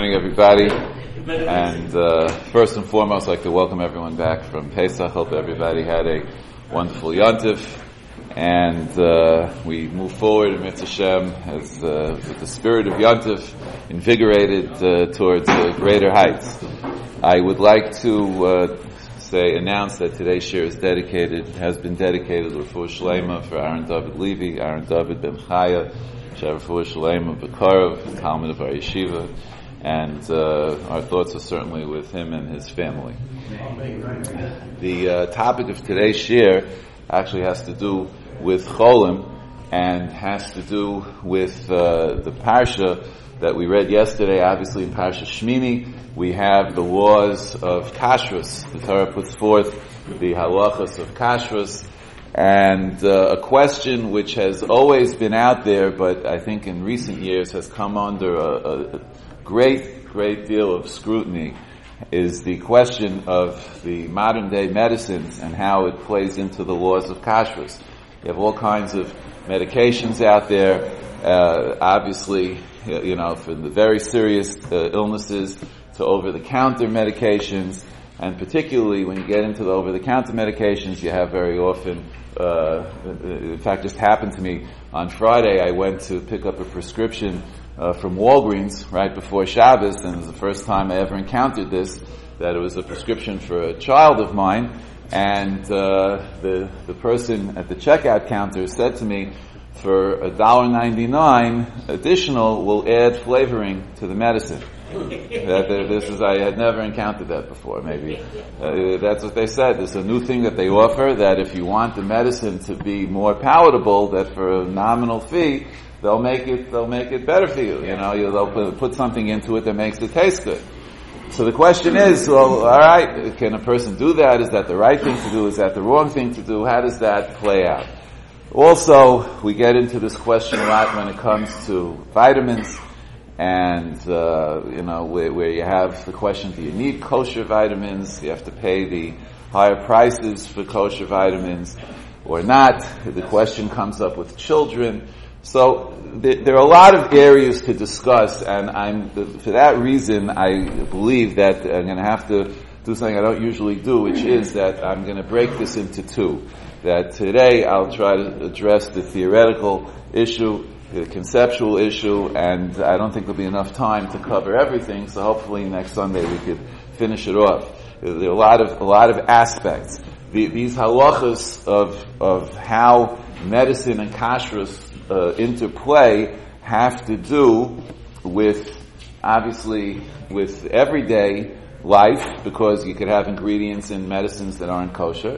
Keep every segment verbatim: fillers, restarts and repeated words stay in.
morning, everybody. And uh, first and foremost, I'd like to welcome everyone back from Pesach. Hope everybody had a wonderful Yontif. And uh, we move forward in Mitzvah Shem as uh, with the spirit of Yontif invigorated uh, towards uh, greater heights. I would like to uh, say, announce that today's shir is dedicated, has been dedicated to Refuah Shlema for Aaron David Levy, Aaron David Ben Chaya, Refuah Shlema Bekarov, Talmud of our yeshiva, and uh, our thoughts are certainly with him and his family. The uh, topic of today's shir actually has to do with Cholim and has to do with uh, the parsha that we read yesterday. Obviously, in Parsha Shmini, we have the laws of kashrus. The Torah puts forth the halachas of kashrus, and uh, a question which has always been out there, but I think in recent years has come under a, a great, great deal of scrutiny, is the question of the modern day medicines and how it plays into the laws of kashrus. You have all kinds of medications out there, uh, obviously, you know, for the very serious uh, illnesses to over-the-counter medications, and particularly when you get into the over-the-counter medications, you have very often, uh, in fact, just happened to me on Friday, I went to pick up a prescription uh, from Walgreens right before Shabbos, and it was the first time I ever encountered this, that it was a prescription for a child of mine, and uh, the the person at the checkout counter said to me, for one dollar ninety-nine additional, we'll add flavoring to the medicine. that, that this is, I had never encountered that before. Maybe uh, that's what they said. It's a new thing that they offer, that if you want the medicine to be more palatable, that for a nominal fee, they'll make it they'll make it better for you. You know, they'll put, put something into it that makes it taste good. So the question is, well, all right, can a person do that? Is that the right thing to do? Is that the wrong thing to do? How does that play out? Also, we get into this question a lot when it comes to vitamins, and uh, you know, where, where you have the question: do you need kosher vitamins? You have to pay the higher prices for kosher vitamins, or not? The question comes up with children. So th- there are a lot of areas to discuss, and I'm for that reason I believe that I'm going to have to do something I don't usually do, which is that I'm going to break this into two. That today I'll try to address the theoretical issue, the conceptual issue, and I don't think there'll be enough time to cover everything, so hopefully next Sunday we could finish it off. There are a lot of, a lot of aspects. The, these halachas of, of how medicine and kashrus uh, interplay have to do with, obviously, with everyday life, because you could have ingredients in medicines that aren't kosher.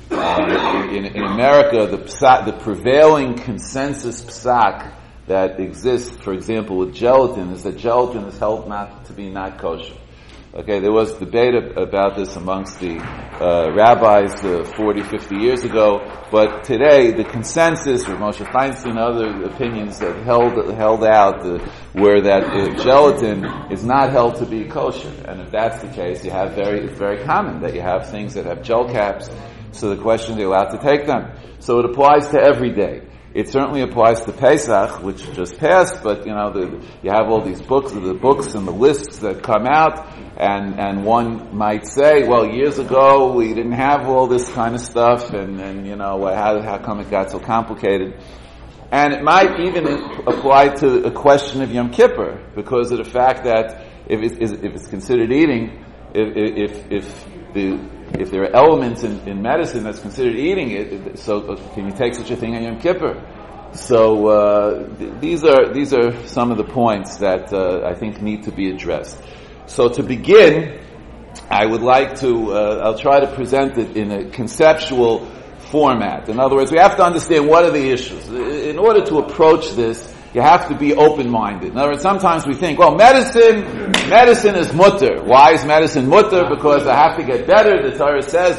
Uh, in, in America, the psak, the prevailing consensus psak that exists, for example, with gelatin, is that gelatin is held not to be not kosher. Okay, there was debate about this amongst the uh, rabbis uh, forty, fifty years ago, but today the consensus, or Moshe Feinstein and other opinions that held held out uh, were that uh, gelatin is not held to be kosher, and if that's the case, you have very it's very common that you have things that have gel caps. So the question is, you're allowed to take them. So it applies to every day. It certainly applies to Pesach, which just passed, but you know, the, you have all these books, the books and the lists that come out, and, and one might say, well, years ago we didn't have all this kind of stuff, and, and you know, how, how come it got so complicated? And it might even apply to a question of Yom Kippur, because of the fact that if it's, if it's considered eating, if, if, if the If there are elements in, in medicine that's considered eating it, so can you take such a thing on Yom Kippur? So uh, th- these are these are some of the points that uh, I think need to be addressed. So to begin, I would like to uh, I'll try to present it in a conceptual format. In other words, we have to understand what are the issues. In order to approach this, you have to be open-minded. In other words, sometimes we think, well, medicine, medicine is mutter. Why is medicine mutter? Because I have to get better. The Torah says,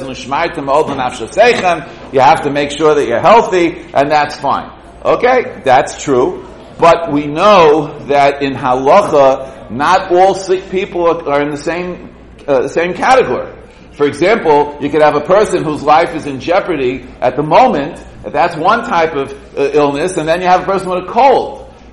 you have to make sure that you're healthy, and that's fine. Okay, that's true. But we know that in halacha, not all sick people are in the same, uh, same category. For example, you could have a person whose life is in jeopardy at the moment. That's one type of uh, illness, and then you have a person with a cold.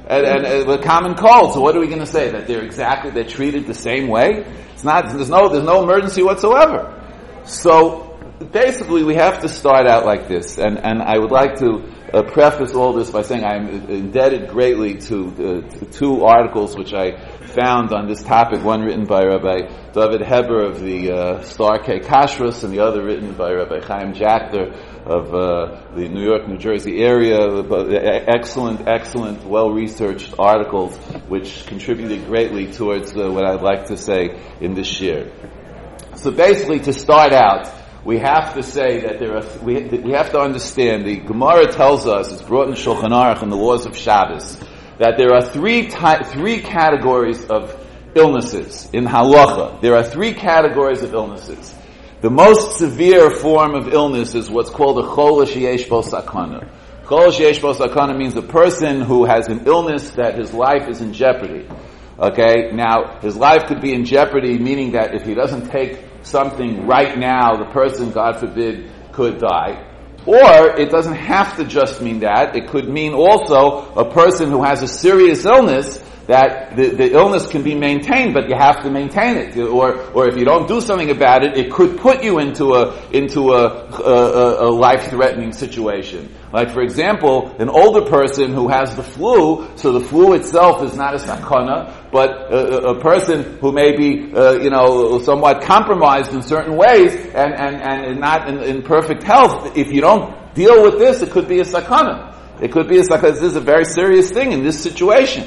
and, and, and a common cold. So what are we going to say? That they're exactly, they're treated the same way? It's not, there's no, there's no emergency whatsoever. So, basically we have to start out like this, and, and I would like to uh, preface all this by saying I'm indebted greatly to, uh, to two articles which I found on this topic, one written by Rabbi David Heber of the uh, Star K. Kashrus, and the other written by Rabbi Chaim Jachter of uh, the New York, New Jersey area. Excellent, excellent, well-researched articles which contributed greatly towards uh, what I'd like to say in this year. So basically, to start out, we have to say that there are, we, we have to understand, the Gemara tells us, it's brought in Shulchan Aruch in the laws of Shabbos, that there are three ty- three categories of illnesses in halacha. There are three categories of illnesses. The most severe form of illness is what's called a chol sheyesh bo sakana. Chol sheyesh bo sakana means a person who has an illness that his life is in jeopardy. Okay, now his life could be in jeopardy, meaning that if he doesn't take something right now, the person, God forbid, could die. Or it doesn't have to just mean that. It could mean also a person who has a serious illness that the, the illness can be maintained, but you have to maintain it. Or, or if you don't do something about it, it could put you into a, into a, a, a life-threatening situation. Like, for example, an older person who has the flu, so the flu itself is not a sakana, but a, a person who may be, uh, you know, somewhat compromised in certain ways and, and, and not in, in perfect health, if you don't deal with this, it could be a sakana. It could be a sakana. This is a very serious thing in this situation.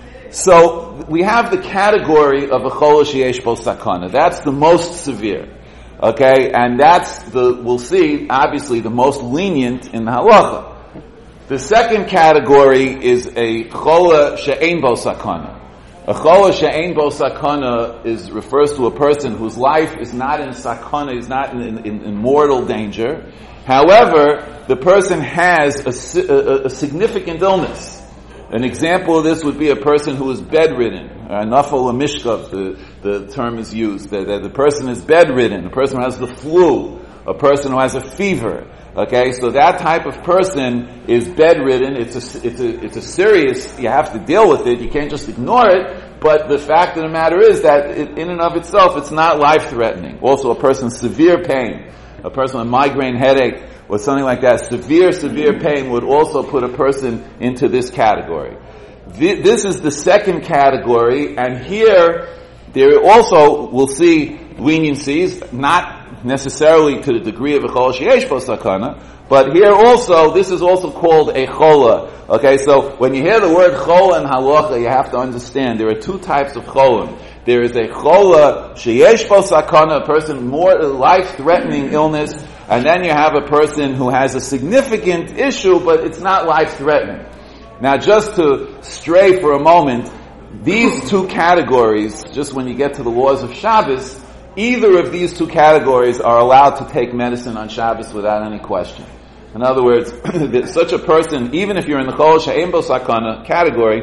So, we have the category of a chol sheyesh bo sakana. That's the most severe. Okay? And that's the, we'll see, obviously, the most lenient in the halacha. The second category is a chol she'ein bo sakana. A chol she'ein bo sakana is, refers to a person whose life is not in sakana, is not in, in, in, in mortal danger. However, the person has a, a, a significant illness. An example of this would be a person who is bedridden. Nafal mishkav, the, the term is used. That the, the person is bedridden. A person who has the flu. A person who has a fever. Okay, so that type of person is bedridden. It's a, it's a, it's a serious, you have to deal with it. You can't just ignore it. But the fact of the matter is that it, in and of itself, it's not life-threatening. Also, a person's severe pain. A person with migraine headache or something like that, severe, severe pain would also put a person into this category. This is the second category, and here, there also, we'll see leniencies, not necessarily to the degree of a chol sheyesh bo sakana, but here also, this is also called a chola. Okay, so when you hear the word chola and halacha, you have to understand, there are two types of cholim. There is a chola sheyesh bo sakana, a person more life-threatening illness, and then you have a person who has a significant issue, but it's not life-threatening. Now, just to stray for a moment, these two categories, just when you get to the laws of Shabbos, either of these two categories are allowed to take medicine on Shabbos without any question. In other words, such a person, even if you're in the chol she'ein bo sakana category,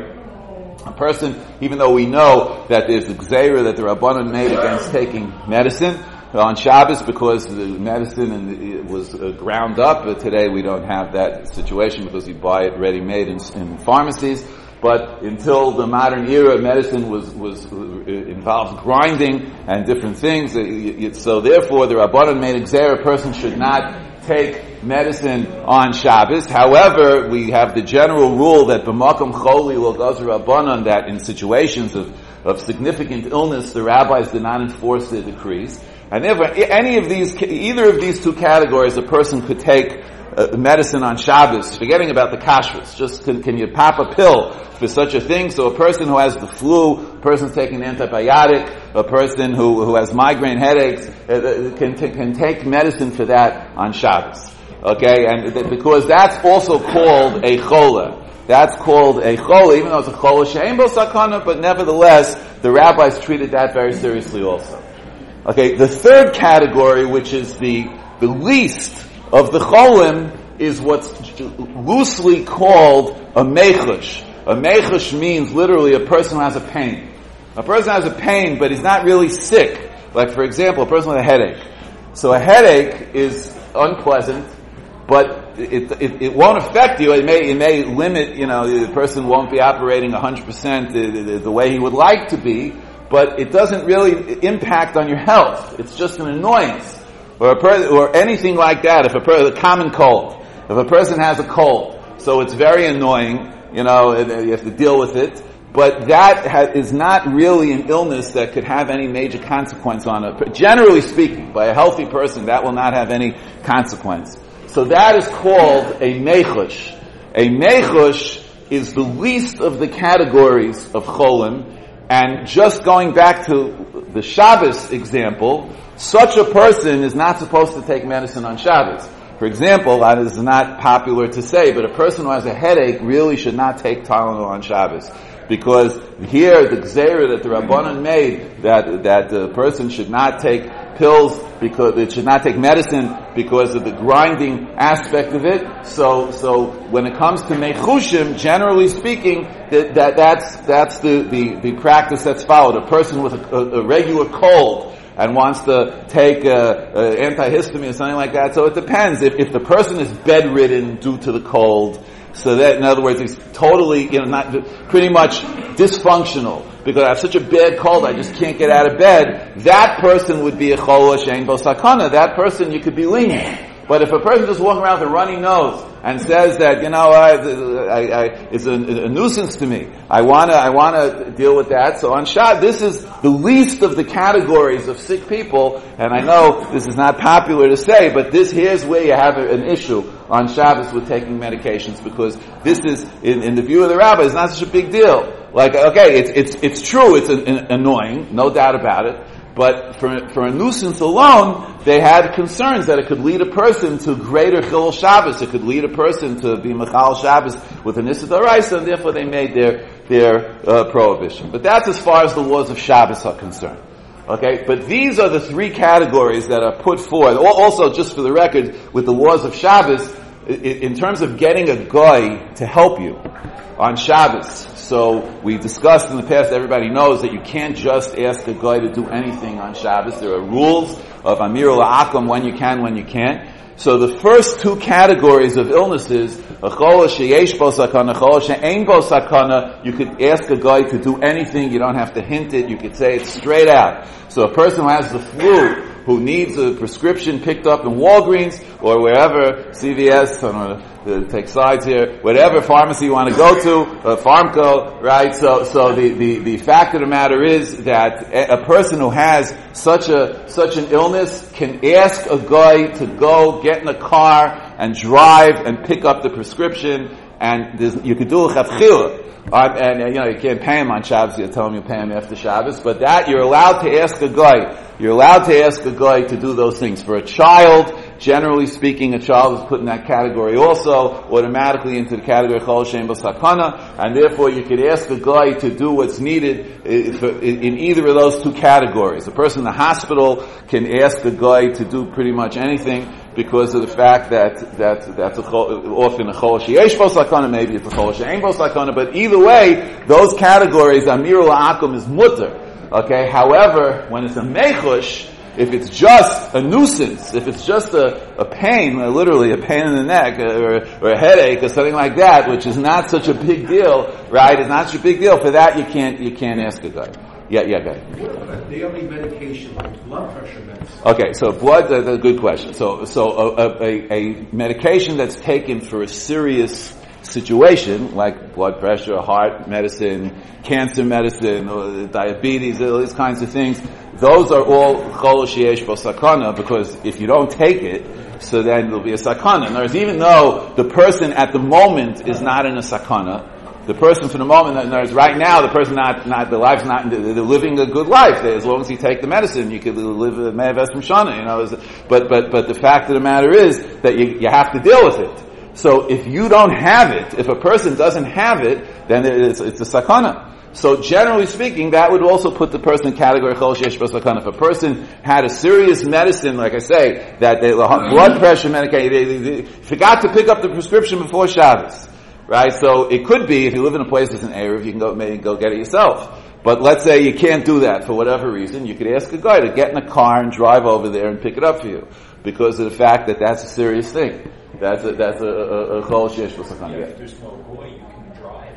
a person, even though we know that there's a gzeira that the Rabbanan made against taking medicine on Shabbos because the medicine and it was uh, ground up, but today we don't have that situation because you buy it ready-made in, in pharmacies. But until the modern era, medicine was was uh, involved grinding and different things. So therefore, the Rabbanan made a gzeira, a person should not take medicine on Shabbos. However, we have the general rule that b'makom choli lo gazer Rabbanan, that in situations of, of significant illness, the rabbis did not enforce their decrees. And therefore, any of these, either of these two categories, a person could take uh, medicine on Shabbos, forgetting about the kashrus. Just can, can you pop a pill for such a thing? So a person who has the flu, a person taking an antibiotic, a person who, who has migraine headaches, uh, can, t- can take medicine for that on Shabbos. Okay, and th- because that's also called a chola. That's called a chola, even though it's a chola she'ein bo sakana, but nevertheless, the rabbis treated that very seriously also. Okay, the third category, which is the, the least of the cholim, is what's loosely called a mechush. A mechush means literally a person who has a pain. A person has a pain, but he's not really sick. Like, for example, a person with a headache. So a headache is unpleasant, but it, it it won't affect you. It may it may limit. You know, the person won't be operating one hundred percent the, the, the way he would like to be, but it doesn't really impact on your health. It's just an annoyance, or a per, or anything like that. If a per, a common cold, if a person has a cold, so it's very annoying. You know, you have to deal with it. But that ha- is not really an illness that could have any major consequence on it. Generally speaking, by a healthy person, that will not have any consequence. So that is called a mechush. A mechush is the least of the categories of cholim. And just going back to the Shabbos example, such a person is not supposed to take medicine on Shabbos. For example, that is not popular to say, but a person who has a headache really should not take Tylenol on Shabbos. Because here, the gzeira that the Rabbanan made, that that the person should not take pills, because it should not take medicine because of the grinding aspect of it. So, so when it comes to mechushim, generally speaking, that, that that's that's the, the, the practice that's followed. A person with a, a, a regular cold and wants to take uh, uh, antihistamine or something like that. So it depends. If if the person is bedridden due to the cold, so that, in other words, he's totally, you know, not pretty much dysfunctional because I have such a bad cold, I just can't get out of bed. That person would be a chol she'ein bo sakana. That person you could be lenient. But if a person just walking around with a runny nose and says that, you know, I, I, I, it's a, a nuisance to me, I wanna, I wanna deal with that. So on Shabbos, this is the least of the categories of sick people, and I know this is not popular to say, but this here's where you have an issue on Shabbos with taking medications, because this is, in, in the view of the rabbi, is not such a big deal. Like, okay, it's it's it's true, it's an, an annoying, no doubt about it. But for for a nuisance alone, they had concerns that it could lead a person to greater chilul Shabbos. It could lead a person to be mechal Shabbos with an issa d'oraisa, and therefore they made their their uh, prohibition. But that's as far as the laws of Shabbos are concerned. Okay, but these are the three categories that are put forth. Also, just for the record, with the laws of Shabbos, in terms of getting a guy to help you on Shabbos. So we discussed in the past, everybody knows that you can't just ask a guy to do anything on Shabbos. There are rules of Amir La'akum, when you can, when you can't. So the first two categories of illnesses, a chol sheyesh bo sakana, a chol she'ein bo sakana, you could ask a guy to do anything, you don't have to hint it, you could say it straight out. So a person who has the flu, who needs a prescription picked up in Walgreens or wherever, C V S, I don't know, take sides here, whatever pharmacy you want to go to, uh, Pharmco, right? So, so the, the, the fact of the matter is that a, a person who has such a, such an illness can ask a guy to go get in a car and drive and pick up the prescription, and you could do a chavchila. Uh, and, uh, you know, you can't pay him on Shabbos, you tell him you pay him after Shabbos, but that, you're allowed to ask a guy, you're allowed to ask a guy to do those things. For a child, generally speaking, a child is put in that category also, automatically into the category chol she'ein bo sakana, and therefore you could ask a guy to do what's needed in either of those two categories. A person in the hospital can ask a guy to do pretty much anything, because of the fact that that that's a, often a chol sheyesh bo sakana, maybe it's a chol she'ein bo sakana, but either way, those categories, Amir La'akum is mutter. Okay, however, when it's a mechush, if it's just a nuisance, if it's just a, a pain, literally a pain in the neck, or, or a headache, or something like that, which is not such a big deal, right? It's not such a big deal. For that, you can't you can't ask a guy. Yeah, yeah, go ahead. What about daily medication like blood pressure medicine? Okay, so blood, that's a good question. So, so a, a, a medication that's taken for a serious situation, like blood pressure, heart medicine, cancer medicine, or diabetes, all these kinds of things, those are all chol sheyesh bo sakana, because if you don't take it, so then there'll be a sakana. In other words, even though the person at the moment is not in a sakana, the person for the moment, in other words, right now, the person not, not, the life's not, they're living a good life. As long as you take the medicine, you could live a me'aves mishana, you know. But, but, but the fact of the matter is that you, you have to deal with it. So if you don't have it, if a person doesn't have it, then it's, it's a sakana. So generally speaking, that would also put the person in category chol sheyesh bo sakana. If a person had a serious medicine, like I say, that they, blood pressure medication, they, they, they forgot to pick up the prescription before Shabbos, right? So it could be, if you live in a place that's an Erev, you can go maybe go get it yourself. But let's say you can't do that for whatever reason. You could ask a guy to get in a car and drive over there and pick it up for you, because of the fact that that's a serious thing. That's a that's a a chol sheyesh bo sakana. If there's no boy, you can drive.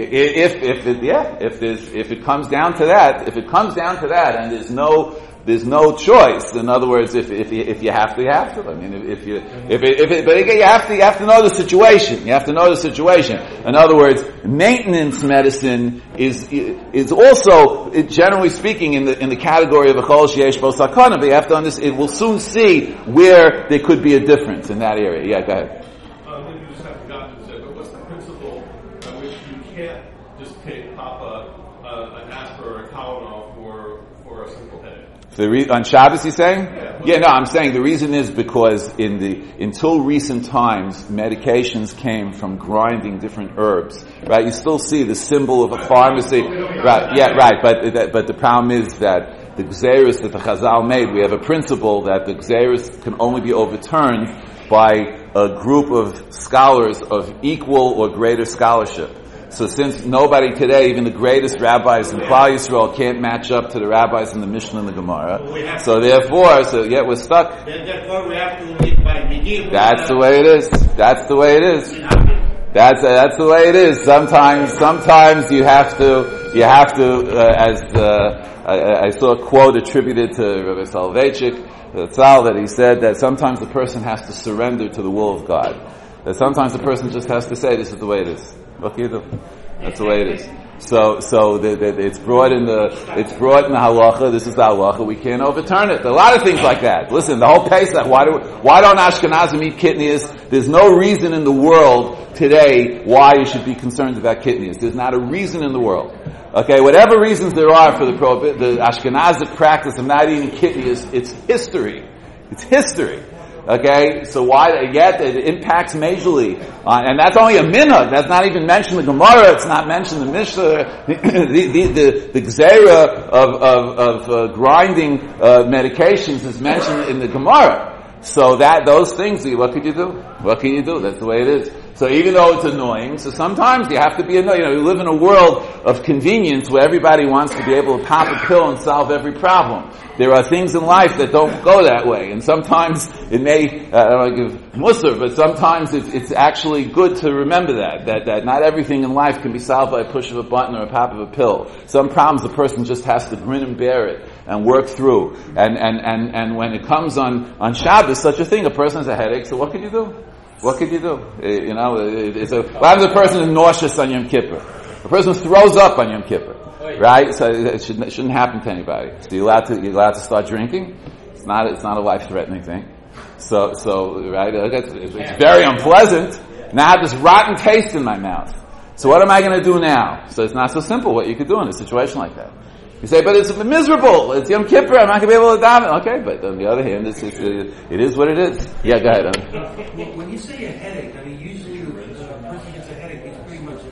If if it yeah if there's if it comes down to that if it comes down to that and there's no there's no choice. In other words, if if you, if you have to, you have to. I mean, if, if you if it, if it, but again, you have to you have to know the situation. You have to know the situation. In other words, maintenance medicine is is also, generally speaking, in the in the category of a chol sheyesh bo sakana. But you have to understand. It will soon see where there could be a difference in that area. Yeah, go ahead. Uh, maybe you just have forgotten to say, but what's the principle by which you can't just take Papa uh, an aspirin or a Tylenol for for a simple headache? The re- on Shabbos, he's saying? Yeah, no, I'm saying the reason is because in the until recent times, medications came from grinding different herbs, right? You still see the symbol of a pharmacy, right? Yeah, right. But but the problem is that the gzeiros that the Chazal made, we have a principle that the gzeiros can only be overturned by a group of scholars of equal or greater scholarship. So since nobody today, even the greatest rabbis in Klal Yisrael, can't match up to the rabbis in the Mishnah and the Gemara, so therefore, so yeah, we're stuck. Therefore, we have to live by Medivh. That's the way it is. That's the way it is. That's uh, that's the way it is. Sometimes, sometimes you have to, you have to, uh, as uh, I, I saw a quote attributed to Rabbi Soloveitchik, that he said that sometimes a person has to surrender to the will of God. That sometimes a person just has to say, "This is the way it is." What can you do? That's the way it is. So, so the, the, it's brought in the, it's brought in the halacha. This is the halacha. We can't overturn it. There are a lot of things like that. Listen, the whole Pesach. Why do, why don't Ashkenazim eat kidneys? There's no reason in the world today why you should be concerned about kidneys. There's not a reason in the world. Okay, whatever reasons there are for the prohibit, the Ashkenazic practice of not eating kidneys, it's history. It's history. Okay, so why, yet it impacts majorly, uh, and that's only a minhag, that's not even mentioned in the Gemara, it's not mentioned in the Mishnah, the, the, the, the gzeira of, of, of uh, grinding, uh, medications is mentioned in the Gemara. So that, those things, what could you do? What can you do? That's the way it is. So even though it's annoying, so sometimes you have to be annoying. You know, you live in a world of convenience where everybody wants to be able to pop a pill and solve every problem. There are things in life that don't go that way, and sometimes it may, uh, I don't want to give musar, but sometimes it's, it's actually good to remember that, that, that not everything in life can be solved by a push of a button or a pop of a pill. Some problems a person just has to grin and bear it and work through. And, and, and, and when it comes on, on Shabbos, such a thing, a person has a headache, so what can you do? What could you do? Uh, you know, it, it's a, what happens if a person is nauseous on Yom Kippur? A person throws up on Yom Kippur. Right? So it shouldn't, it shouldn't happen to anybody. So you're allowed to, you're allowed to start drinking. It's not, it's not a life-threatening thing. So, so, right? It's, it's very unpleasant. Now I have this rotten taste in my mouth. So what am I going to do now? So it's not so simple what you could do in a situation like that. You say, but it's miserable. It's Yom Kippur. I'm not going to be able to daven. Okay, but on the other hand, it's, it's, it is what it is. Yeah, go ahead. Um. When you say a headache, I mean, usually when a person gets a headache, it's pretty much...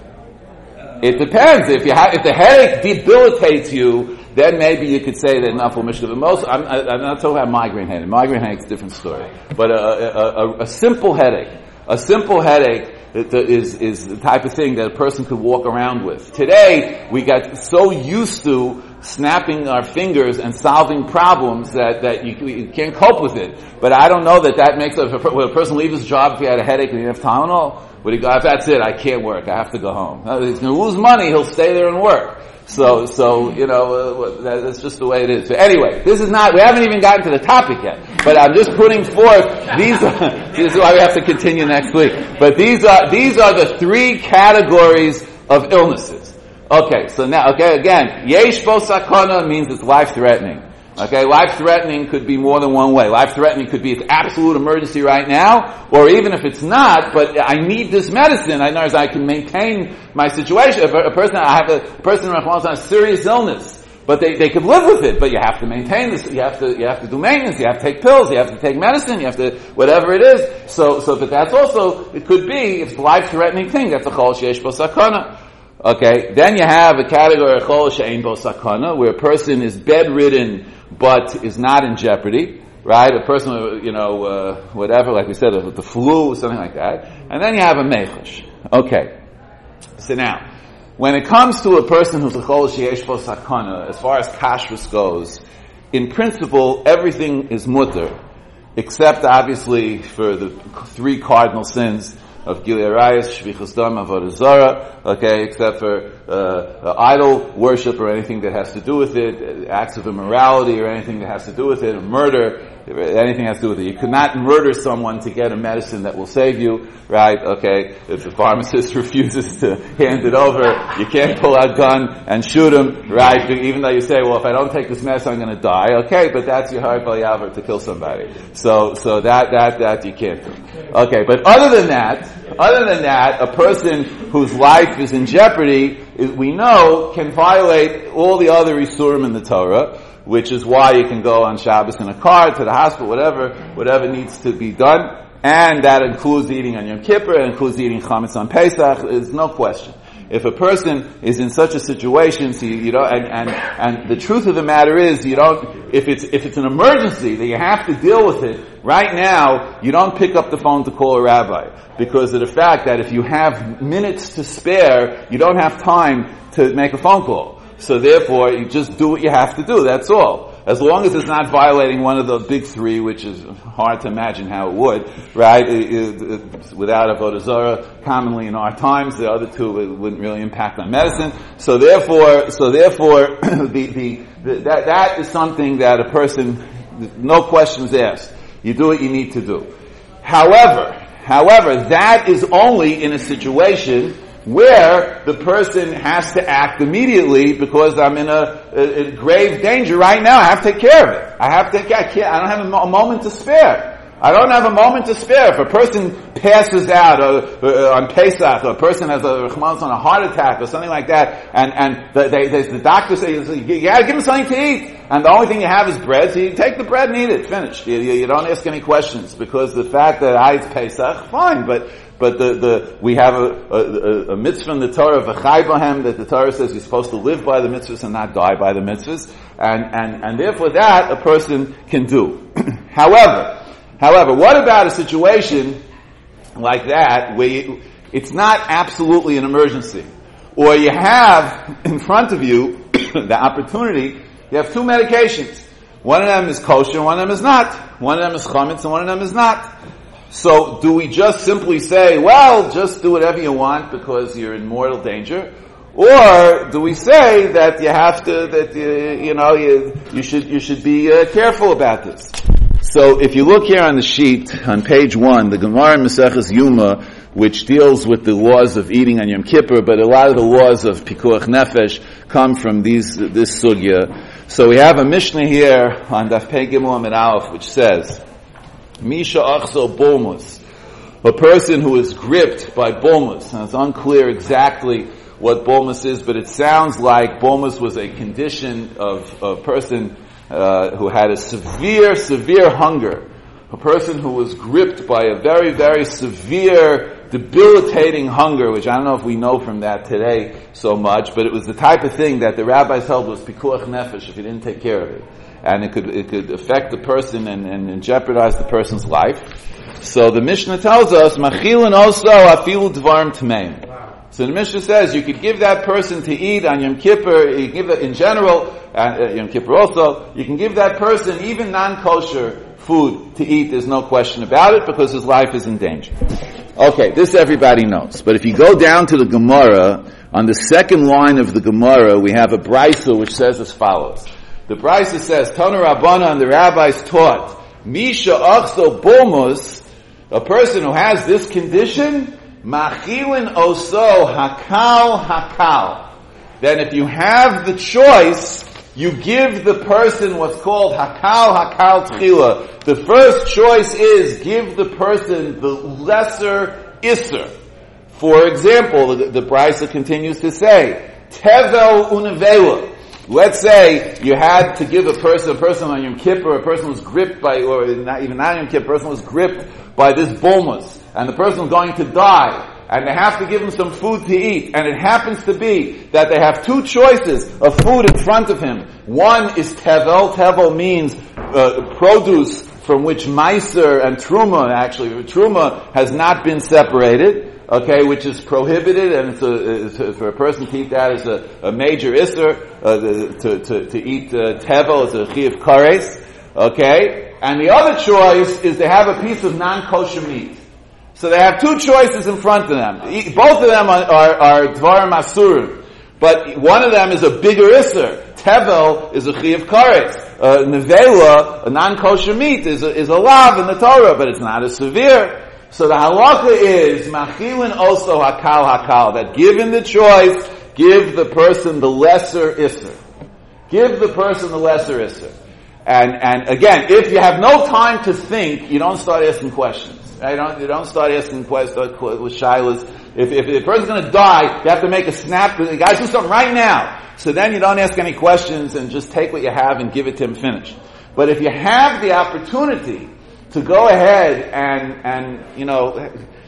It depends. If you have, if the headache debilitates you, then maybe you could say that nafal mishnah. But most, I'm, I'm not talking about migraine headache. Migraine headache is a different story. But a, a, a, a simple headache, a simple headache is is the type of thing that a person could walk around with. Today, we got so used to snapping our fingers and solving problems that that you, you can't cope with it. But I don't know that that makes a, would a person leave his job if he had a headache and he didn't have Tylenol? Would he go, if that's it, I can't work, I have to go home. No, he's going to lose money, he'll stay there and work. So, so, you know, uh, that's just the way it is. So anyway, this is not, we haven't even gotten to the topic yet, but I'm just putting forth, these are, this is why we have to continue next week. But these are, these are the three categories of illnesses. Okay, so now, okay, again, yesh bo sakana means it's life-threatening. Okay, life-threatening could be more than one way. Life-threatening could be it's absolute emergency right now, or even if it's not, but I need this medicine. I know I can maintain my situation. A, a person, I have a person who has a serious illness, but they, they could live with it, but you have to maintain this, you have to, you have to do maintenance, you have to take pills, you have to take medicine, you have to, whatever it is. So, so, but that's also, it could be, it's a life-threatening thing, that's a chol sheyesh bo sakana. Okay, then you have a category of chol she'ein bo sakana, where a person is bedridden, but is not in jeopardy, right? A person, you know, uh, whatever, like we said, with the flu or something like that. And then you have a mechush. Okay. So now, when it comes to a person who's a chol sheyesh bo sakana, as far as kashrus goes, in principle, everything is mutter, except obviously for the three cardinal sins of Gilui Arayos, Shvichus Dam, Avodah Zarah, okay, except for uh, uh, idol worship or anything that has to do with it, acts of immorality or anything that has to do with it, murder, anything has to do with it. You cannot murder someone to get a medicine that will save you, right? Okay, if the pharmacist refuses to hand it over, you can't pull out a gun and shoot him, right? Even though you say, well, if I don't take this medicine, I'm going to die. Okay, but that's your heart yaver to kill somebody. So, so that, that, that you can't do. Okay, but other than that, other than that, a person whose life is in jeopardy, we know, can violate all the other isurim in the Torah, which is why you can go on Shabbos in a car to the hospital, whatever, whatever needs to be done. And that includes eating on Yom Kippur, it includes eating chametz on Pesach, there's no question. If a person is in such a situation, so you, you know, and, and, and the truth of the matter is, you don't, if it's, if it's an emergency that you have to deal with it, right now, you don't pick up the phone to call a rabbi. Because of the fact that if you have minutes to spare, you don't have time to make a phone call. So therefore, you just do what you have to do, that's all. As long as it's not violating one of the big three, which is hard to imagine how it would, right? It, it, it, without Avodah Zarah, commonly in our times, the other two it wouldn't really impact on medicine. So therefore, so therefore, the, the, the that that is something that a person, no questions asked. You do what you need to do. However, however, that is only in a situation where the person has to act immediately because I'm in a, a, a grave danger right now. I have to take care of it. I have to take care. I can't. I don't have a, mo- a moment to spare. I don't have a moment to spare. If a person passes out uh, uh, on Pesach, or a person has a on a heart attack or something like that, and and the, they, they, the doctor says you gotta give him something to eat, and the only thing you have is bread, so you take the bread and eat it. Finished. You, you, you don't ask any questions because the fact that I it's Pesach, fine, but. But the, the, we have a, a, a mitzvah in the Torah, v'chai bohem, that the Torah says you're supposed to live by the mitzvahs and not die by the mitzvahs. And, and, and therefore that a person can do. however, however, what about a situation like that where you, it's not absolutely an emergency? Or you have in front of you the opportunity, you have two medications. One of them is kosher, one of them is not. One of them is chametz and one of them is not. So do we just simply say, well, just do whatever you want because you're in mortal danger? Or do we say that you have to, that you, you know, you, you should, you should be uh, careful about this? So if you look here on the sheet, on page one, the Gemara in Maseches Yuma, which deals with the laws of eating on Yom Kippur, but a lot of the laws of Pikuach Nefesh come from these, this sugya. So we have a Mishnah here on Daf Pei Gimel Amid Aleph, which says, Misha achso bolmus, a person who is gripped by bolmus. Now it's unclear exactly what bolmus is, but it sounds like bolmus was a condition of a person uh, who had a severe, severe hunger. A person who was gripped by a very, very severe, debilitating hunger, which I don't know if we know from that today so much, but it was the type of thing that the rabbis held was pikuach nefesh if you didn't take care of it. And it could it could affect the person and, and, and jeopardize the person's life. So the Mishnah tells us, Machilin also afilu dvarim tmeim. So the Mishnah says you could give that person to eat on Yom Kippur, you can give it in general, and uh, Yom Kippur also, you can give that person even non-kosher food to eat, there's no question about it, because his life is in danger. Okay, this everybody knows. But if you go down to the Gemara, on the second line of the Gemara, we have a brisa which says as follows. The Brisa says, Tana Rabbana, and the rabbis taught, Misha achso bolmus, a person who has this condition, machilin oso hakal hakal. Then if you have the choice, you give the person what's called hakal hakal tchila. The first choice is give the person the lesser isser. For example, the, the Brisa continues to say, tevel unavela. Let's say you had to give a person, a person on Yom Kippur, a person was gripped by, or not even not Yom Kippur, a person was gripped by this bolmus, and the person was going to die, and they have to give him some food to eat, and it happens to be that they have two choices of food in front of him. One is tevel. Tevel means uh, produce from which meiser and truma, actually, truma has not been separated. okay, which is prohibited, and it's a, it's a, for a person to eat that is a, a major isser, uh, the, to, to, to eat uh, tevel is a chiv kares, okay? And the other choice is to have a piece of non-kosher meat. So they have two choices in front of them. Both of them are, are, are dvarim asurim. But one of them is a bigger isser. Tevel is a chiv kares. Uh, nevela, a non-kosher meat, is a, is a lav in the Torah, but it's not as severe. So the halacha is, machilin also hakal hakal, that given the choice, give the person the lesser isser. Give the person the lesser isser. And, and again, if you have no time to think, you don't start asking questions. Right? You don't, you don't start asking questions with shilas. If, if, if the person's gonna die, you have to make a snap, you guys do something right now. So then you don't ask any questions and just take what you have and give it to him finished. But if you have the opportunity to go ahead and, and, you know,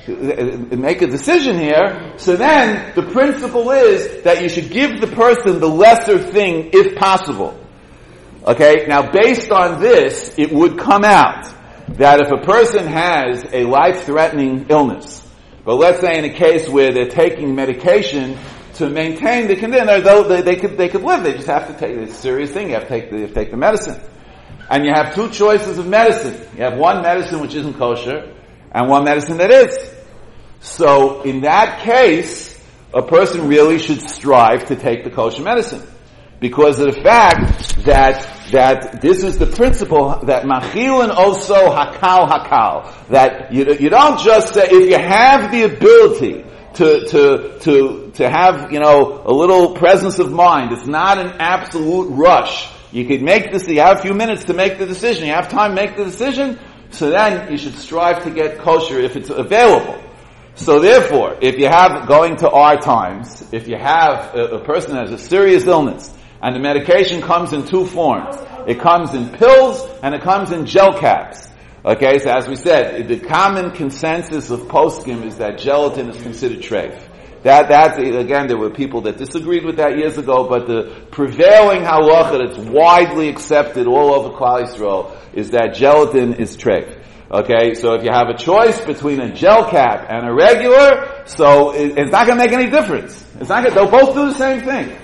make a decision here, so then the principle is that you should give the person the lesser thing if possible. Okay? Now based on this, it would come out that if a person has a life-threatening illness, but let's say in a case where they're taking medication to maintain the condition, though they, they could they could live, they just have to take, it's a serious thing, you have to take the, you have to take the medicine. And you have two choices of medicine. You have one medicine which isn't kosher, and one medicine that is. So in that case, a person really should strive to take the kosher medicine. Because of the fact that that this is the principle that machilin also hakal hakal. That you you don't just say, if you have the ability to to to to have, you know, a little presence of mind, it's not an absolute rush. You could make this, you have a few minutes to make the decision, you have time to make the decision, so then you should strive to get kosher if it's available. So therefore, if you have, going to our times, if you have a, a person that has a serious illness, and the medication comes in two forms. It comes in pills, and it comes in gel caps. Okay, so as we said, the common consensus of poskim is that gelatin is considered treif. That, that, again, there were people that disagreed with that years ago, but the prevailing halacha that's widely accepted all over Klal Yisrael is that gelatin is treif. Okay, so if you have a choice between a gel cap and a regular, so it, it's not going to make any difference. It's not going. They'll both do the same thing.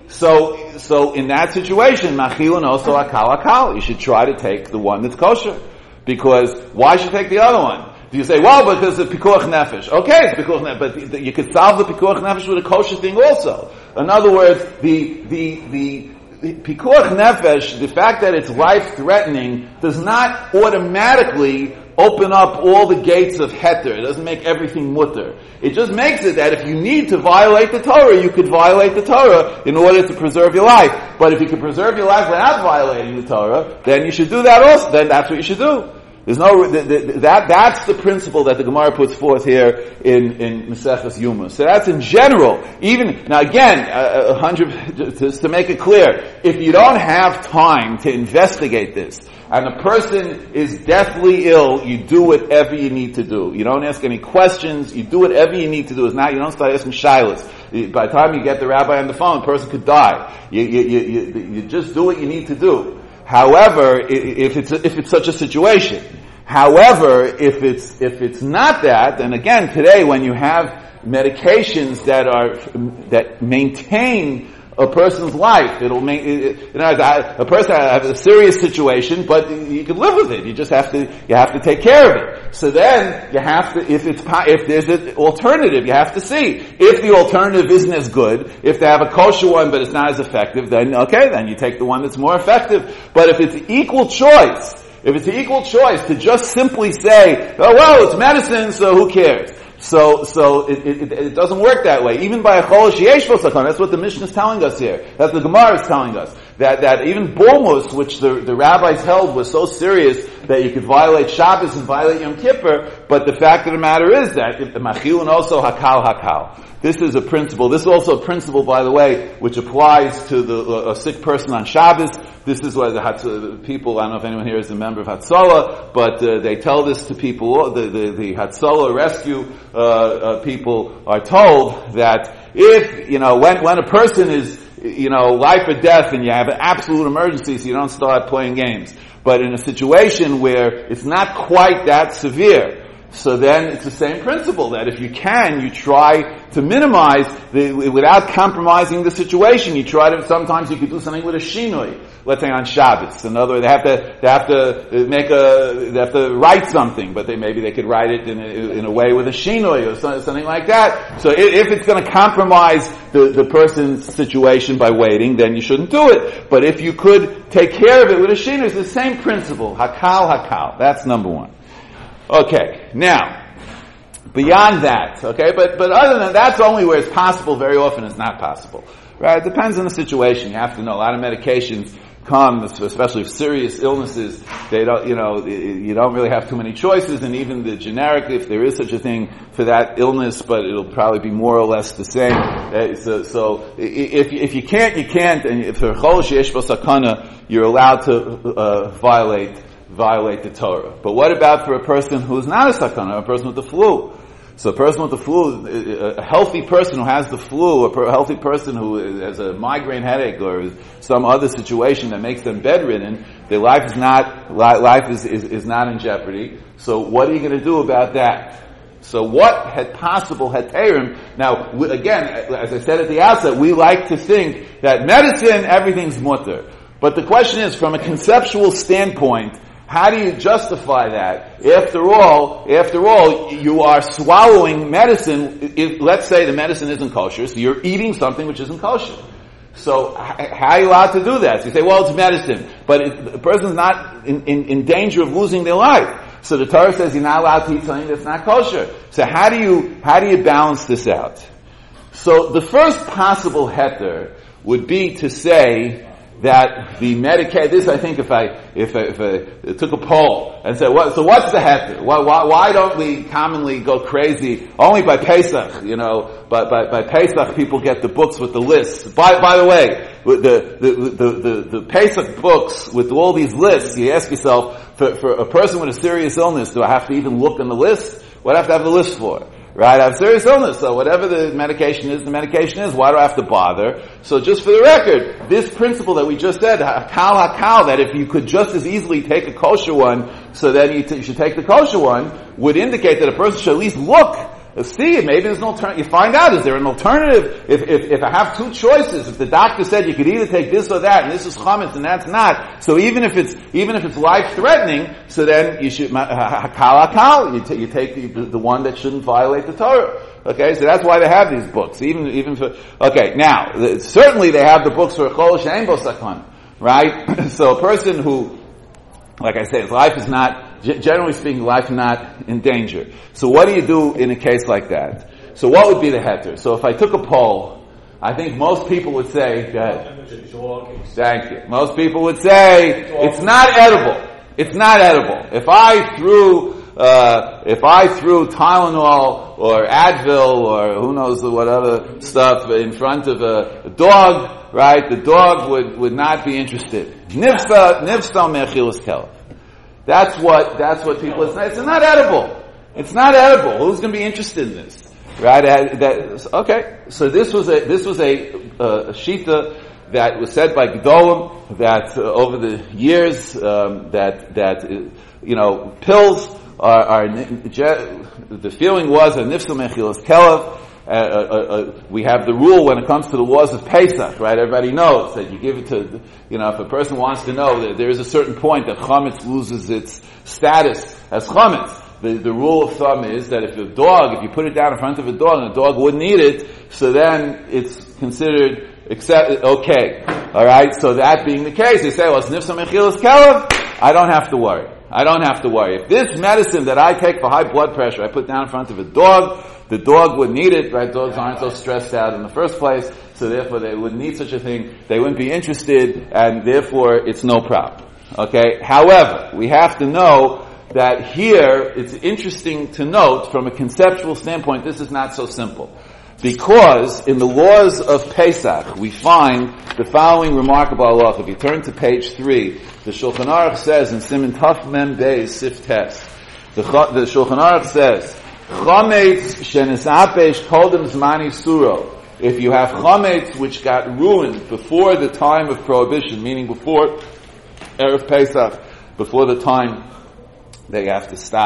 So, so in that situation, machilin also akal akal. You should try to take the one that's kosher, because why should you take the other one? Do you say, well, because of pikuach nefesh? Okay, it's pikuach nefesh, but you could solve the pikuach nefesh with a kosher thing also. In other words, the the the pikuach nefesh, the fact that it's life-threatening, does not automatically open up all the gates of heter. It doesn't make everything mutter. It just makes it that if you need to violate the Torah, you could violate the Torah in order to preserve your life. But if you can preserve your life without violating the Torah, then you should do that also. Then that's what you should do. There's no, the, the, that, that's the principle that the Gemara puts forth here in, in Maseches Yuma. So that's in general. Even, now again, a, a hundred, just to make it clear, if you don't have time to investigate this, and a person is deathly ill, you do whatever you need to do. You don't ask any questions, you do whatever you need to do. It's not, you don't start asking shilas. By the time you get the rabbi on the phone, the person could die. You, you, you, you, you just do what you need to do. However, if it's, if it's such a situation, however, if it's, if it's not that, and again, today when you have medications that are, that maintain a person's life, it'll make, you know, a person has a serious situation, but you can live with it. You just have to, you have to take care of it. So then, you have to, if it's, if there's an alternative, you have to see. If the alternative isn't as good, if they have a kosher one but it's not as effective, then okay, then you take the one that's more effective. But if it's equal choice, if it's an equal choice to just simply say, oh well, it's medicine, so who cares? So, so it, it, it doesn't work that way. Even by a chol sheyesh bo sakon, that's what the Mishnah is telling us here. That's what the Gemara is telling us. That, that even bolmus, which the, the rabbis held was so serious that you could violate Shabbos and violate Yom Kippur, but the fact of the matter is that if the machilin also hakal hakal. This is a principle. This is also a principle, by the way, which applies to the, uh, a sick person on Shabbos. This is why the, Hatz- people, I don't know if anyone here is a member of Hatzalah, but uh, they tell this to people, the, the, the Hatzalah rescue uh, uh, people are told that if, you know, when, when a person is, you know, life or death and you have an absolute emergency, so you don't start playing games. But in a situation where it's not quite that severe, So then it's the same principle that if you can, you try to minimize the, without compromising the situation. You try to, sometimes you could do something with a shinoi. Let's say on Shabbos. In other words, they have to, they have to make a, they have to write something, but they, maybe they could write it in a, in a way with a shinoi or something like that. So if, if it's going to compromise the, the person's situation by waiting, then you shouldn't do it. But if you could take care of it with a shinoi, it's the same principle. Hakal, hakal. That's number one. Okay, now, beyond that, okay, but, but other than that's only where it's possible, very often it's not possible. Right? It depends on the situation. You have to know a lot of medications come, especially with serious illnesses, they don't, you know, you don't really have too many choices, and even the generic, if there is such a thing for that illness, but it'll probably be more or less the same. Uh, so, so, if, if you can't, you can't, and if for chol sheyesh bo sakana, you're allowed to, uh, violate violate the Torah. But what about for a person who's not a sakana, a person with the flu? So a person with the flu, a healthy person who has the flu, a healthy person who has a migraine headache or some other situation that makes them bedridden, their life is not, life is, is, is not in jeopardy. So what are you going to do about that? So what had possible heterim? Now, again, as I said at the outset, we like to think that medicine, everything's mutter. But the question is, from a conceptual standpoint, how do you justify that? After all, after all, you are swallowing medicine. If, let's say the medicine isn't kosher, so you're eating something which isn't kosher. So how are you allowed to do that? So you say, well, it's medicine, but it, the person's not in, in, in danger of losing their life. So the Torah says you're not allowed to eat something that's not kosher. So how do you how do you balance this out? So the first possible heter would be to say that the Medicaid, this I think if I, if I, if I took a poll and said, what, so what's the heter? Why, why, why don't we commonly go crazy? Only by Pesach, you know, by, by, by Pesach people get the books with the lists. By, by the way, the, the, the, the, the Pesach books with all these lists, you ask yourself, for, for a person with a serious illness, do I have to even look on the list? What do I have to have the list for? Right, I have serious illness, so whatever the medication is, the medication is. Why do I have to bother? So just for the record, this principle that we just said, hakal hakal, that if you could just as easily take a kosher one, so then you, t- you should take the kosher one, would indicate that a person should at least look, see, maybe there's an alternative. You find out, is there an alternative? If, if, if I have two choices, if the doctor said you could either take this or that, and this is chametz and that's not, so even if it's, even if it's life-threatening, so then you should, hakal hakal, you, t- you take the, the one that shouldn't violate the Torah. Okay, so that's why they have these books, even, even for, okay, now, the, certainly they have the books for chol she'ein bo sakana, right? So a person who, like I said, his life is not, generally speaking, life is not in danger. So what do you do in a case like that? So what would be the heter? So if I took a poll, I think most people would say, go ahead. Thank you. Most people would say, it's not edible. It's not edible. If I threw, uh, if I threw Tylenol or Advil or who knows what other stuff in front of a, a dog, right, the dog would, would not be interested. Nifsa, nifsa me'achilas kelev. That's what, that's what people are saying. It's not edible. It's not edible. Who's going to be interested in this? Right? That, okay. So this was a, this was a, uh, a shita that was said by Gedolim that uh, over the years, um, that, that, uh, you know, pills are, are, the feeling was a nifsa me'achilas kelev. Uh, uh, uh, we have the rule when it comes to the laws of Pesach, right? Everybody knows that you give it to, you know, if a person wants to know that there is a certain point that chametz loses its status as chametz. The, the rule of thumb is that if a dog, if you put it down in front of a dog and the dog wouldn't eat it, so then it's considered accept, okay. Alright, so that being the case, they say, well, it's nifsa me'achilas kelev, I don't have to worry. I don't have to worry. If this medicine that I take for high blood pressure, I put down in front of a dog, the dog wouldn't need it, right? Dogs aren't so stressed out in the first place, so therefore they wouldn't need such a thing. They wouldn't be interested, and therefore it's no problem. Okay? However, we have to know that here, it's interesting to note, from a conceptual standpoint, this is not so simple. Because in the laws of Pesach, we find the following remarkable halacha. If you turn to page three, the Shulchan Aruch says in Siman Taf Mem Beis Sif Tes, the, the Shulchan Aruch says, Chametz shenesapesh kodem zmani suro. If you have chametz which got ruined before the time of prohibition, meaning before Erev Pesach, before the time that you have to stop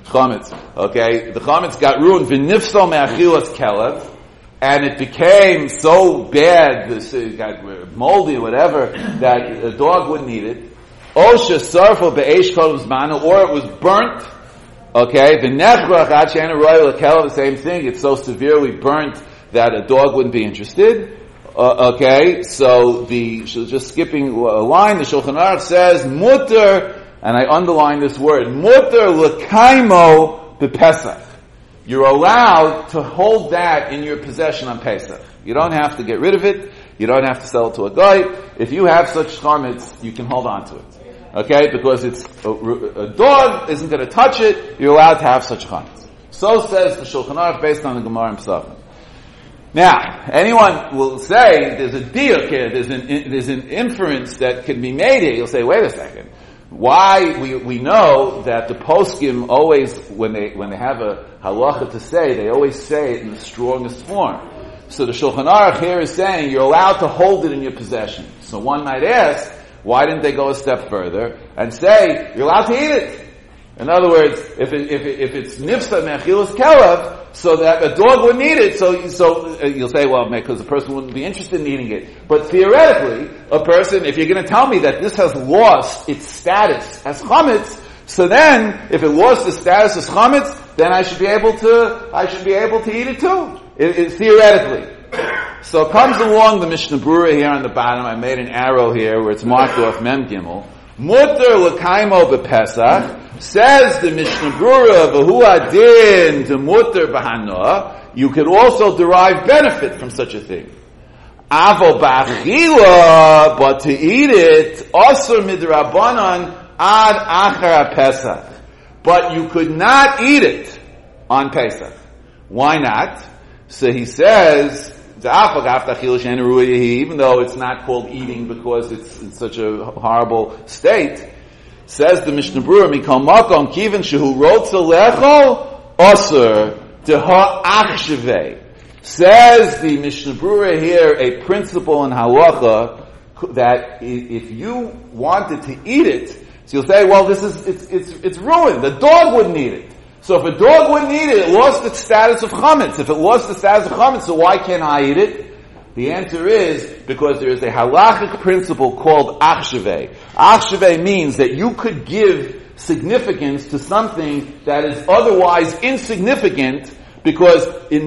chametz. Okay, the chametz got ruined. V'nifsal me'achilas kelev, and it became so bad, this it got moldy, whatever, that a dog wouldn't eat it. Osha sarfo be'esh kol zmanu, or it was burnt. Okay, v'nechrach ad she'ena roya l'kelev, the same thing. It's so severely burnt that a dog wouldn't be interested. Uh, okay, so the just skipping a line, the Shulchan Aruch says mutter, and I underline this word, mutter l'kaimo b'Pesach. You're allowed to hold that in your possession on Pesach. You don't have to get rid of it. You don't have to sell it to a guy. If you have such chametz, you can hold on to it. Okay, because it's a, a dog isn't going to touch it. You're allowed to have such chametz. So says the Shulchan Aruch based on the Gemara and Pesachim. Now, anyone will say there's a diuk here, there's an, there's an inference that can be made here. You'll say, wait a second. Why we we know that the poskim always, when they when they have a halacha to say, they always say it in the strongest form. So the Shulchan Aruch here is saying you're allowed to hold it in your possession. So one might ask, why didn't they go a step further and say you're allowed to eat it? In other words, if it, if it, if it's nifsa me'achilas kelev, so that a dog wouldn't eat it, so so uh, you'll say, well, because the person wouldn't be interested in eating it. But theoretically, a person, if you're going to tell me that this has lost its status as chametz, so then if it lost its status as chametz, then I should be able to I should be able to eat it too. It, it, theoretically. So comes along the Mishnah Brura here on the bottom. I made an arrow here where it's marked off Mem Gimel. Mutter l'kaimo b'Pesach. Says the Mishnah Brura, v'hu adin to mutter b'hana, you could also derive benefit from such a thing. Avo b'achila, but to eat it, asur midrabanan ad achar Pesach. But you could not eat it on Pesach. Why not? So he says, even though it's not called eating because it's in such a horrible state, says the Mishnah Brura, Mikol Makom Kivin Shehu Rotza Lechol Osur Deha Achshevei. Says the Mishnah Brura here a principle in halacha that if you wanted to eat it, so you'll say, well, this is it's it's it's ruined. The dog wouldn't eat it. So if a dog wouldn't eat it, it lost its status of chametz. If it lost the status of chametz, so why can't I eat it? The answer is because there is a halachic principle called achshevei. Achshevei means that you could give significance to something that is otherwise insignificant because in,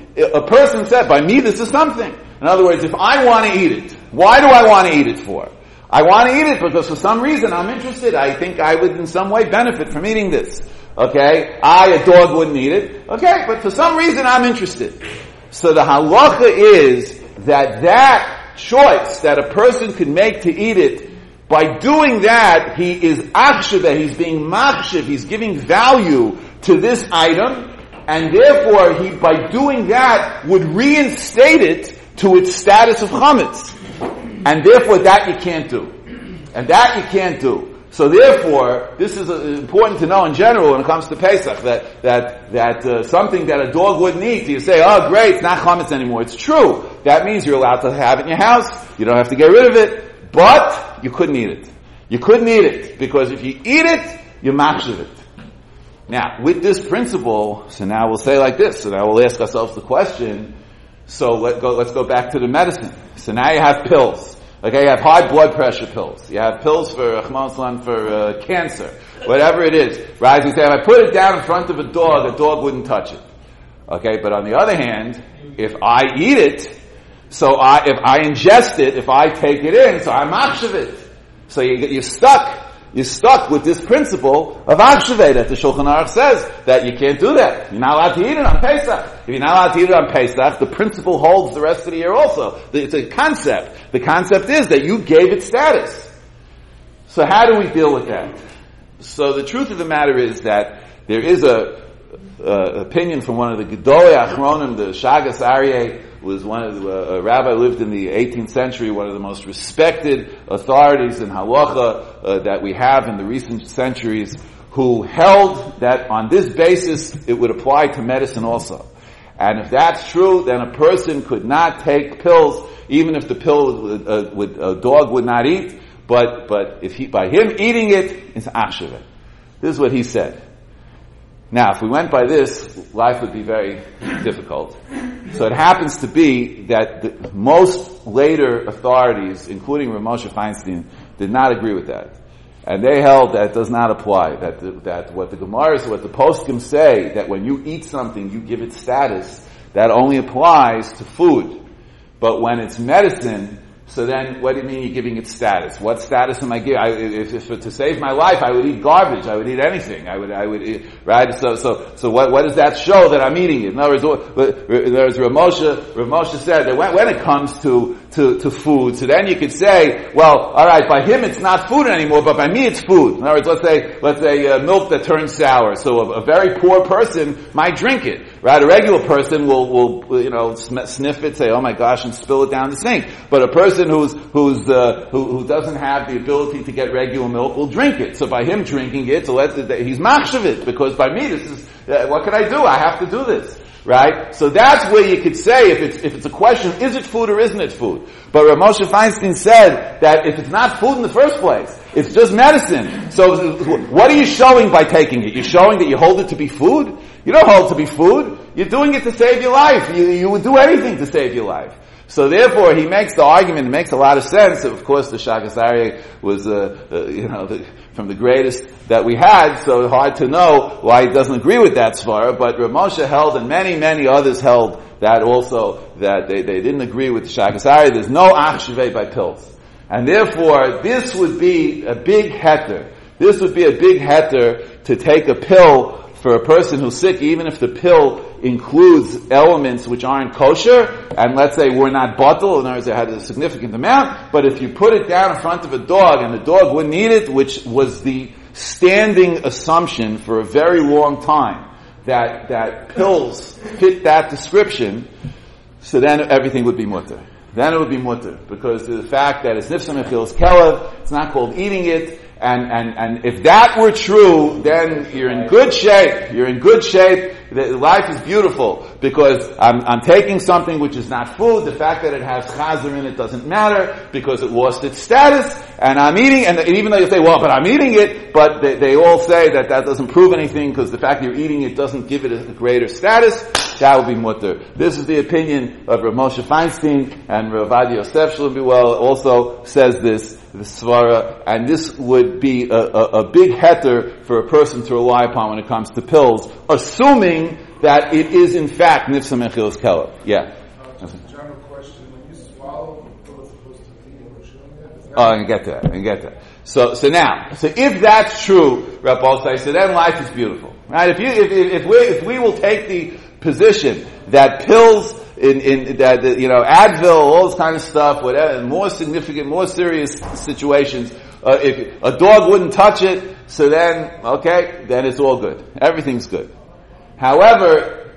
a person said, by me this is something. In other words, if I want to eat it, why do I want to eat it for? I want to eat it because for some reason I'm interested. I think I would in some way benefit from eating this. Okay? I, a dog, wouldn't eat it. Okay, but for some reason I'm interested. So the halacha is that that choice that a person can make to eat it, by doing that, he is achsheveh, he's being machshev, he's giving value to this item, and therefore he, by doing that, would reinstate it to its status of chametz. And therefore that you can't do. And that you can't do. So therefore, this is uh, important to know in general when it comes to Pesach, that, that, that, uh, something that a dog wouldn't eat, you say, oh great, it's not chametz anymore. It's true. That means you're allowed to have it in your house. You don't have to get rid of it. But, you couldn't eat it. You couldn't eat it. Because if you eat it, you machshav it. Now, with this principle, so now we'll say like this, so now we'll ask ourselves the question, so let go, let's go back to the medicine. So now you have pills. Okay, you have high blood pressure pills. You have pills for Rahman for uh, cancer, whatever it is. Right? You say, if I put it down in front of a dog, a dog wouldn't touch it. Okay, but on the other hand, if I eat it, so I, if I ingest it, if I take it in, so I'm achshav it. So you, you're stuck. You're stuck with this principle of achshaveh that the Shulchan Aruch says that you can't do that. You're not allowed to eat it on Pesach. If you're not allowed to eat it on Pesach, the principle holds the rest of the year also. It's a concept. The concept is that you gave it status. So how do we deal with that? So the truth of the matter is that there is a, a opinion from one of the Gedolei Achronim, the Shagas Aryeh, was one of the, uh, a rabbi lived in the eighteenth century, one of the most respected authorities in halacha uh, that we have in the recent centuries, who held that on this basis it would apply to medicine also. And if that's true, then a person could not take pills, even if the pill would, uh, would, a dog would not eat, but, but if he, by him eating it, it's achshaveh. This is what he said. Now, if we went by this, life would be very difficult. So it happens to be that the, most later authorities, including Rav Moshe Feinstein, did not agree with that. And they held that it does not apply. That the, that what the Gemaras, what the poskim say, that when you eat something, you give it status, that only applies to food. But when it's medicine, so then, what do you mean you're giving it status? What status am I giving? I, if, if to save my life, I would eat garbage. I would eat anything. I would, I would eat, right? So, so, so what, what does that show that I'm eating it? In other words, in other words, Rav Moshe, Rav Moshe said that when, when it comes to, to, to food, so then you could say, well, alright, by him it's not food anymore, but by me it's food. In other words, let's say, let's say, uh, milk that turns sour. So a, a very poor person might drink it, right? A regular person will, will, you know, sniff it, say, oh my gosh, and spill it down the sink. But a person who's, who's, uh, who, who doesn't have the ability to get regular milk will drink it. So by him drinking it, so let's, he's machshavit, because by me this is, uh, what can I do? I have to do this. Right? So that's where you could say, if it's, if it's a question, is it food or isn't it food? But Rav Moshe Feinstein said that if it's not food in the first place, it's just medicine. So what are you showing by taking it? You're showing that you hold it to be food? You don't hold it to be food. You're doing it to save your life. You, you would do anything to save your life. So therefore, he makes the argument, it makes a lot of sense. Of course, the Shagas Aryeh was, uh, uh, you know, the, from the greatest that we had, so hard to know why he doesn't agree with that svara, but Rav Moshe held, and many, many others held that also, that they, they didn't agree with the Shagas Aryeh. There's no ach shivei by pills. And therefore, this would be a big heter. This would be a big heter to take a pill for a person who's sick, even if the pill includes elements which aren't kosher, and let's say we're not bottle, in other words, it had a significant amount, but if you put it down in front of a dog and the dog wouldn't eat it, which was the standing assumption for a very long time, that, that pills fit that description, so then everything would be mutter. Then it would be mutter, because of the fact that it's nifsa mechil's kelev, it's not called eating it, and, and, and if that were true, then you're in good shape. You're in good shape. The, life is beautiful, because I'm, I'm taking something which is not food. The fact that it has chazer in it doesn't matter, because it lost its status, and I'm eating, and even though you say, well, but I'm eating it, but they, they all say that that doesn't prove anything, because the fact that you're eating it doesn't give it a greater status, that would be mutter. This is the opinion of Rav Moshe Feinstein, and Rav Adi Yosef Shlomo also says this, the svara, and this would be a, a, a big heter for a person to rely upon when it comes to pills, assuming that it is in fact nifsa mechil's kelev. Yeah. Uh, just a general question: when you swallow, what's supposed to be or shouldn't? Oh, I can get to that. I can get to that. So, so now, so if that's true, Rav Balsai, so then life is beautiful, right? If you, if, if we, if we will take the position that pills, in, in that, you know, Advil, all this kind of stuff, whatever, more significant, more serious situations, uh, if a dog wouldn't touch it, so then, okay, then it's all good. Everything's good. However,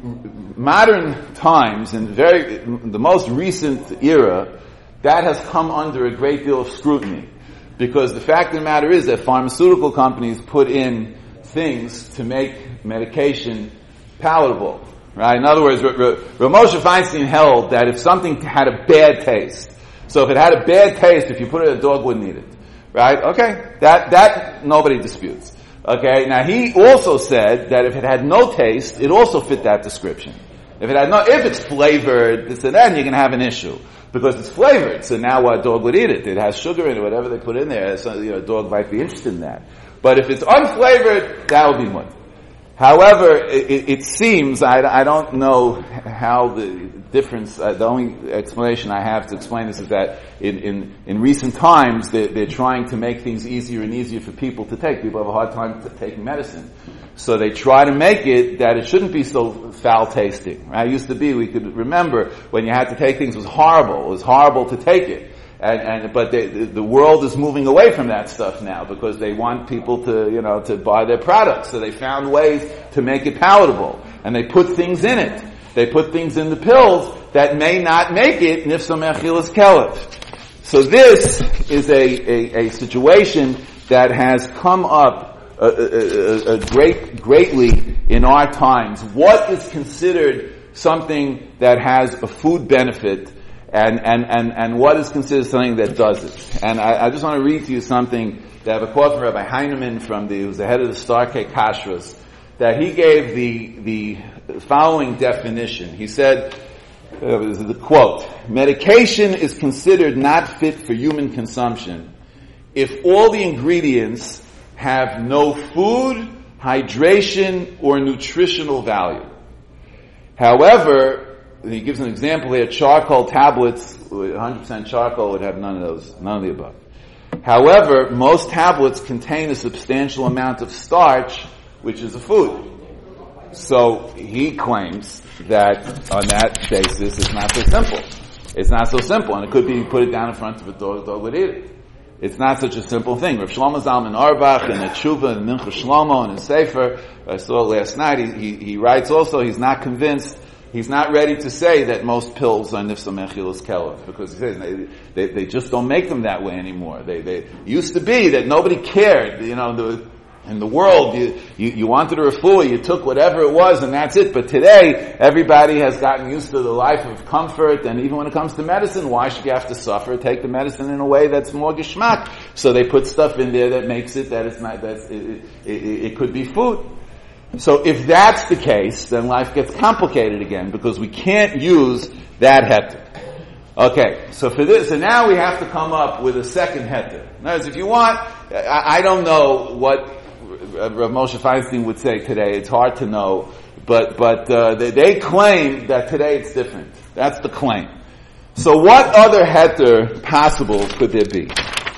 in modern times, in very, in the most recent era, that has come under a great deal of scrutiny. Because the fact of the matter is that pharmaceutical companies put in things to make medication palatable. Right? In other words, Rav Moshe Feinstein held that if something had a bad taste, so if it had a bad taste, if you put it, a dog wouldn't eat it. Right? Okay? That, that nobody disputes. Okay? Now he also said that if it had no taste, it also fit that description. If it had no, if it's flavored, so then you're going to have an issue. Because it's flavored, so now a dog would eat it. It has sugar in it, whatever they put in there, so, you know, a dog might be interested in that. But if it's unflavored, that would be mutter. However, it, it seems, I, I don't know how the difference, uh, the only explanation I have to explain this is that in, in, in recent times, they're, they're trying to make things easier and easier for people to take. People have a hard time t- taking medicine. So they try to make it that it shouldn't be so foul tasting. Right? It used to be, we could remember, when you had to take things, it was horrible. It was horrible to take it. And, and but they, the world is moving away from that stuff now because they want people to, you know, to buy their products. So they found ways to make it palatable, and they put things in it. They put things in the pills that may not make it nifsa mechilas kelev. So this is a, a, a situation that has come up a, a, a, a great greatly in our times. What is considered something that has a food benefit? And, and, and, and what is considered something that does it. And I, I just want to read to you something that I have a quote from Rabbi Heinemann from the, who's the head of the Starkei Kashrus, that he gave the the following definition. He said, uh, this is the quote, medication is considered not fit for human consumption if all the ingredients have no food, hydration, or nutritional value. However, he gives an example here, charcoal tablets, one hundred percent charcoal would have none of those, none of the above. However, most tablets contain a substantial amount of starch, which is a food. So he claims that on that basis it's not so simple. It's not so simple, and it could be you put it down in front of a dog, the dog would eat it. It's not such a simple thing. Rav Shlomo Zalman Auerbach in the Tshuva and Mincha Shlomo and in Sefer, I saw it last night, he, he, he writes also he's not convinced, he's not ready to say that most pills are Nifsa Mechilus Kelev, because he says they, they, they just don't make them that way anymore. They, they, used to be that nobody cared, you know, the, in the world, you, you, you wanted a refuah, you took whatever it was and that's it. But today, everybody has gotten used to the life of comfort, and even when it comes to medicine, why should you have to suffer? Take the medicine in a way that's more geschmack. So they put stuff in there that makes it that it's not, that it, it, it, it could be food. So if that's the case, then life gets complicated again, because we can't use that heter. Okay, so for this, so now we have to come up with a second heter. In other words, if you want, I, I don't know what Rav Moshe Feinstein would say today. It's hard to know, but but uh, they, they claim that today it's different. That's the claim. So what other heter possible could there be?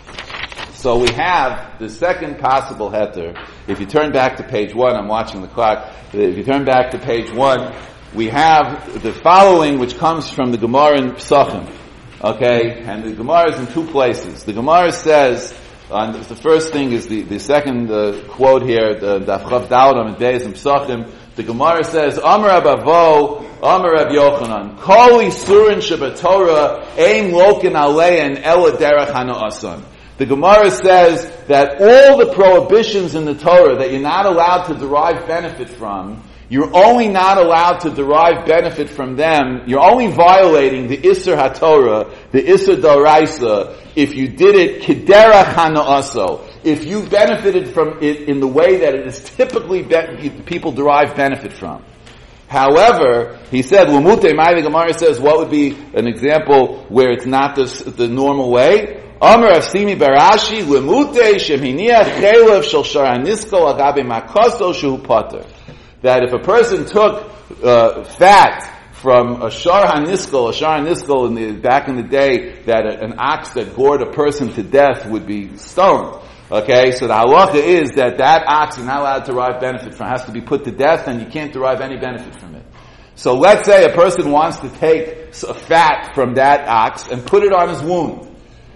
So we have the second possible heter. If you turn back to page one, I'm watching the clock. If you turn back to page one, we have the following, which comes from the Gemara in Pesachim. Okay, and the Gemara is in two places. The Gemara says, and the first thing is the, the second uh, quote here, the Daf Chav Daled on Days in Pesachim. The Gemara says, Amar Rab Avo, Amar Rab Yochanan, Kol Isurin Shabbatorah, Ein Lokin Alein Ela Derech Hana'asan. The Gemara says that all the prohibitions in the Torah that you're not allowed to derive benefit from, you're only not allowed to derive benefit from them, you're only violating the Isser HaTorah, the Isser D'Oraisa, if you did it Kederach HaNa'aso, if you benefited from it in the way that it is typically be- people derive benefit from. However, he said, L'mutei Mai, the Gemara says, what would be an example where it's not the, the normal way? Amar Avsimi Barashi, L'mutei Sheminiach Chelev Shel Sharanisko Agabe Makoso Shehu Potter. That if a person took uh, fat from a Shar HaNiskal, a Shar HaNiskal in the, back in the day, that a, an ox that gored a person to death would be stoned. Okay, so the halacha is that that ox is not allowed to derive benefit from, it has to be put to death, and you can't derive any benefit from it. So let's say a person wants to take a fat from that ox and put it on his wound.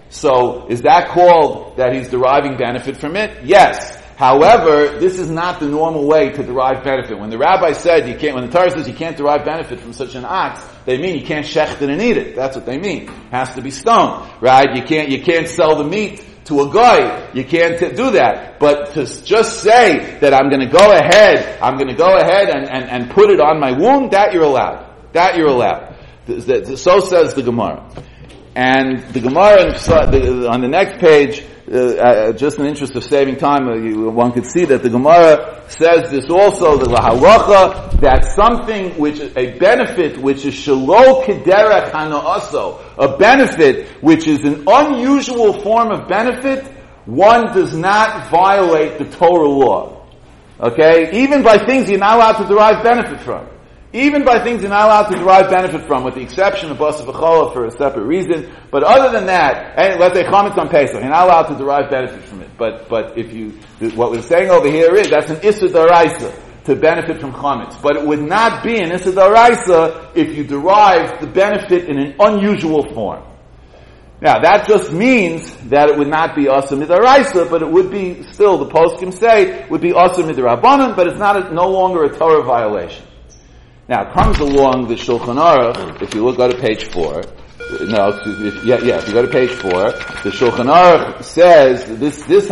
So is that called that he's deriving benefit from it? Yes. However, this is not the normal way to derive benefit. When the rabbi said you can't, when the Torah says you can't derive benefit from such an ox, they mean you can't shecht it and eat it. That's what they mean. It has to be stoned, right? You can't, you can't sell the meat to a guy. You can't t- do that. But to just say that I'm going to go ahead, I'm going to go ahead and, and, and put it on my wound, that you're allowed. That you're allowed. So says the Gemara. And the Gemara on the next page, uh, uh, just in the interest of saving time, uh, you, one could see that the Gemara says this also, the lahalacha, that something which, a benefit which is shelo kederach hana'aso, a benefit which is an unusual form of benefit, one does not violate the Torah law. Okay? Even by things you're not allowed to derive benefit from. Even by things you're not allowed to derive benefit from, with the exception of Basar V'cholah for a separate reason. But other than that, and let's say chametz on Pesach, you're not allowed to derive benefit from it. But but if you, what we're saying over here is that's an Issa D'Oraisa to benefit from chametz. But it would not be an Issa D'Oraisa if you derive the benefit in an unusual form. Now that just means that it would not be Asa Midaraisa, but it would be still, the poskim say, would be Asa Midarabanan, but it's not a, no longer a Torah violation. Now, comes along the Shulchan Aruch, if you look, go to page four. No, if, yeah, yeah, if you go to page four, the Shulchan Aruch says this, this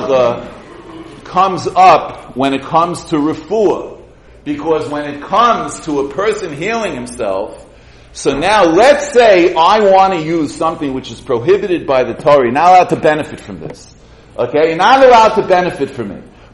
halacha comes up when it comes to refuah. Because when it comes to a person healing himself, so now let's say I want to use something which is prohibited by the Torah. You're not allowed to benefit from this. Okay? You're not allowed to benefit from it.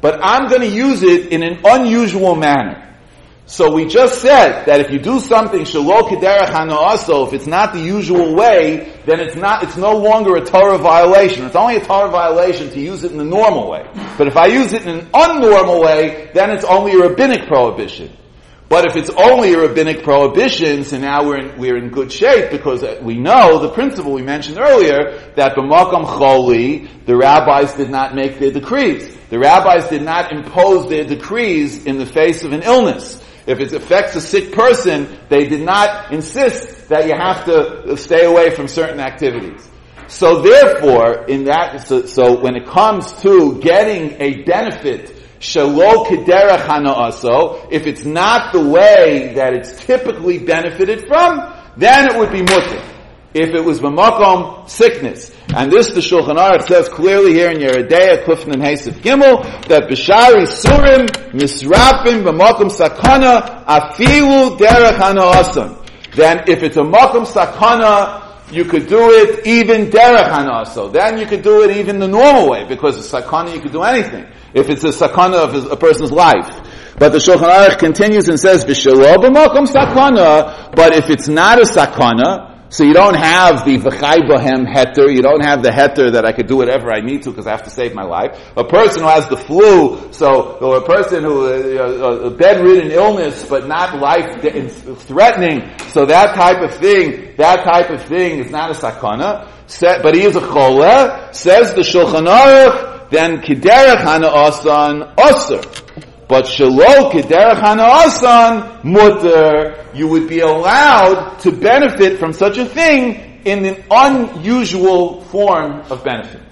but I'm going to use it in an unusual manner. So we just said that if you do something shelo kederech hana'aso, if it's not the usual way, then it's not, it's no longer a Torah violation. It's only a Torah violation to use it in the normal way. But if I use it in an unnormal way, then it's only a rabbinic prohibition. But if it's only a rabbinic prohibition, so now we're in, we're in good shape, because we know the principle we mentioned earlier, that b'makom choli, the rabbis did not make their decrees. The rabbis did not impose their decrees in the face of an illness. If it affects a sick person, they did not insist that you have to stay away from certain activities. So therefore, in that, so, so when it comes to getting a benefit, shelo kederech hana'aso, if it's not the way that it's typically benefited from, then it would be mutter. If it was b'makom sickness. And this the Shulchan Aruch says clearly here in Yeridea, Kufnan Hasef Gimel, that b'shari surim misrapim b'makom sakana afilu derech hana'ason. Then if it's a makom sakana, you could do it even derech hana'aso. Then you could do it even the normal way, because a sakana you could do anything. If it's a sakana of his, a person's life. But the Shulchan Aruch continues and says, v'shelo b'makom sakana, but if it's not a sakana, so you don't have the v'chai bohem heter, you don't have the heter that I could do whatever I need to because I have to save my life. A person who has the flu, so, or a person who, uh, a bedridden illness, but not life-threatening, so that type of thing, that type of thing is not a sakana, but he is a chola, says the Shulchan Aruch, then kiderech hana'asan osir. But shelo kederech hana'asan mutter, you would be allowed to benefit from such a thing in an unusual form of benefit.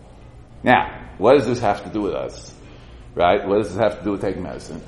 Now, what does this have to do with us? Right? What does this have to do with taking medicine?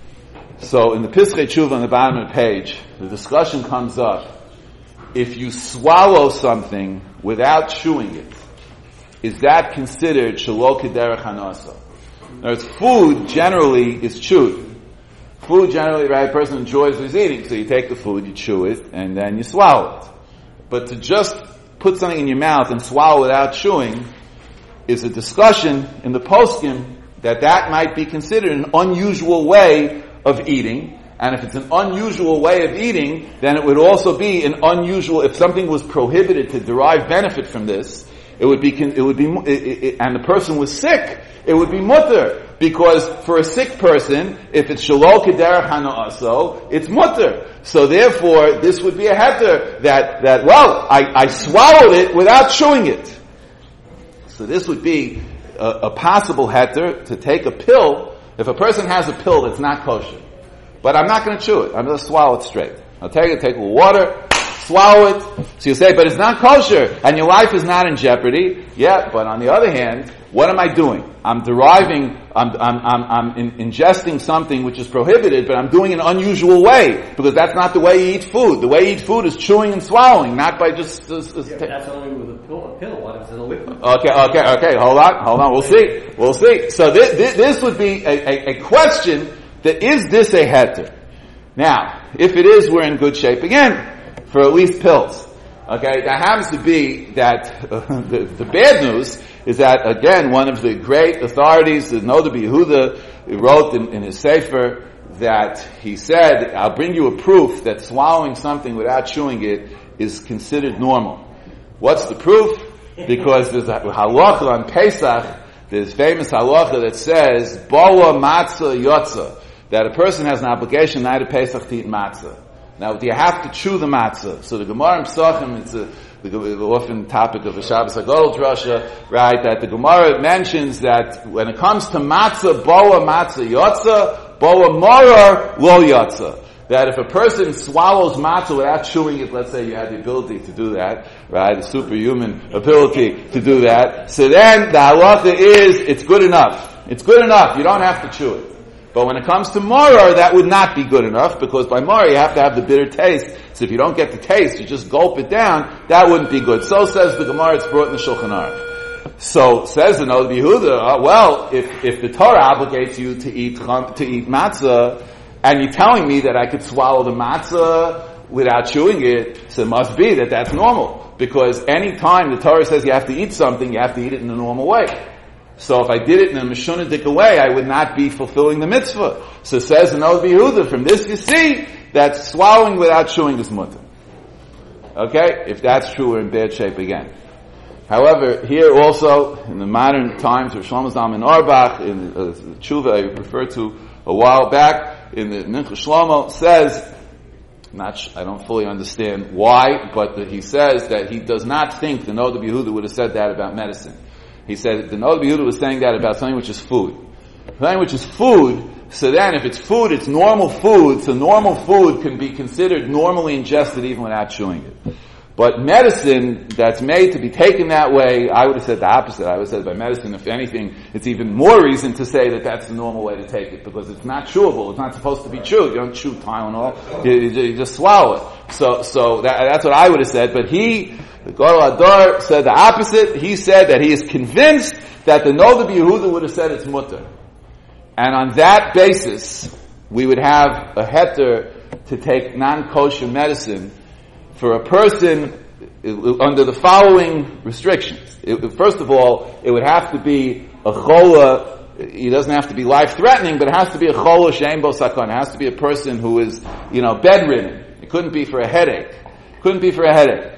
So in the Pischei Tshuva on the bottom of the page, the discussion comes up. If you swallow something without chewing it, is that considered shelo kederech hana'asan? In other words, food generally is chewed. Food generally, right, a person enjoys what he's eating, so you take the food, you chew it, and then you swallow it. But to just put something in your mouth and swallow without chewing is a discussion in the poskim that that might be considered an unusual way of eating. And if it's an unusual way of eating, then it would also be an unusual, if something was prohibited to derive benefit from this, it would be, it would be, it, it, and the person was sick, it would be mutter. Because for a sick person, if it's shelo kederech hana'aso, it's mutter. So therefore, this would be a heter that, that, well, I, I swallowed it without chewing it. So this would be a, a possible heter to take a pill, if a person has a pill that's not kosher. But I'm not going to chew it, I'm going to swallow it straight. I'll take it, take a little water, swallow it. So you say, but it's not kosher, and your life is not in jeopardy. Yeah, but on the other hand, what am I doing? I'm deriving, I'm, I'm, I'm, I'm in, ingesting something which is prohibited, but I'm doing it an unusual way, because that's not the way you eat food. The way you eat food is chewing and swallowing, not by just... Uh, uh, yeah, that's only with a pill, a pill. What if it's in a liquid? Okay, okay, okay, hold on, hold on, we'll see. We'll see. So this, this, this would be a, a, a question that is this a heter? Now, if it is, we're in good shape again, for at least pills. Okay, that happens to be that uh, the, the bad news is that, again, one of the great authorities, the Noda B'Yehuda, wrote in, in his Sefer that he said, I'll bring you a proof that swallowing something without chewing it is considered normal. What's the proof? Because there's a halacha on Pesach, there's famous halacha that says, Boa matzah yotza, that a person has an obligation night of Pesach to eat matzah. Now, do you have to chew the matzah? So the Gemara in Pesachim, it's a the, the often topic of the Shabbos HaGadol drasha, right? That the Gemara mentions that when it comes to matzah, boa matzah yotza, boa morar lo yotza. That if a person swallows matzah without chewing it, let's say you had the ability to do that, right? The superhuman ability to do that. So then the halacha is, it's good enough. It's good enough. You don't have to chew it. But when it comes to morar, that would not be good enough, because by morar you have to have the bitter taste. So if you don't get the taste, you just gulp it down, that wouldn't be good. So says the Gemara, it's brought in the Shulchan Aruch. So says the Noda B'Yehuda, uh, well, if, if the Torah obligates you to eat, to eat matzah, and you're telling me that I could swallow the matzah without chewing it, so it must be that that's normal. Because any time the Torah says you have to eat something, you have to eat it in the normal way. So if I did it in a mishunadik way, I would not be fulfilling the mitzvah. So it says in Od Yehuda, from this you see that swallowing without chewing is mutter. Okay? If that's true, we're in bad shape again. However, here also, in the modern times, Rav Shlomo Zalman Auerbach, in the uh, tshuva I referred to a while back, in the Mincha Shlomo, says, not sh- I don't fully understand why, but that he says that he does not think the Noda B'Yehuda would have said that about medicine. He said the Noda B'Yehuda was saying that about something which is food. Something which is food, so then if it's food, it's normal food, so normal food can be considered normally ingested even without chewing it. But medicine that's made to be taken that way, I would have said the opposite. I would have said by medicine, if anything, it's even more reason to say that that's the normal way to take it, because it's not chewable. It's not supposed to be chewed. You don't chew Tylenol. You, you, you just swallow it. So, so that, that's what I would have said. But he, the Gadol Hador, said the opposite. He said that he is convinced that the Noda B'Yehuda would have said it's mutter. And on that basis, we would have a heter to take non-kosher medicine for a person under the following restrictions. It, first of all, it would have to be a chola. It doesn't have to be life-threatening, but it has to be a chola she'ein bo sakana. It has to be a person who is, you know, bedridden. It couldn't be for a headache. It couldn't be for a headache.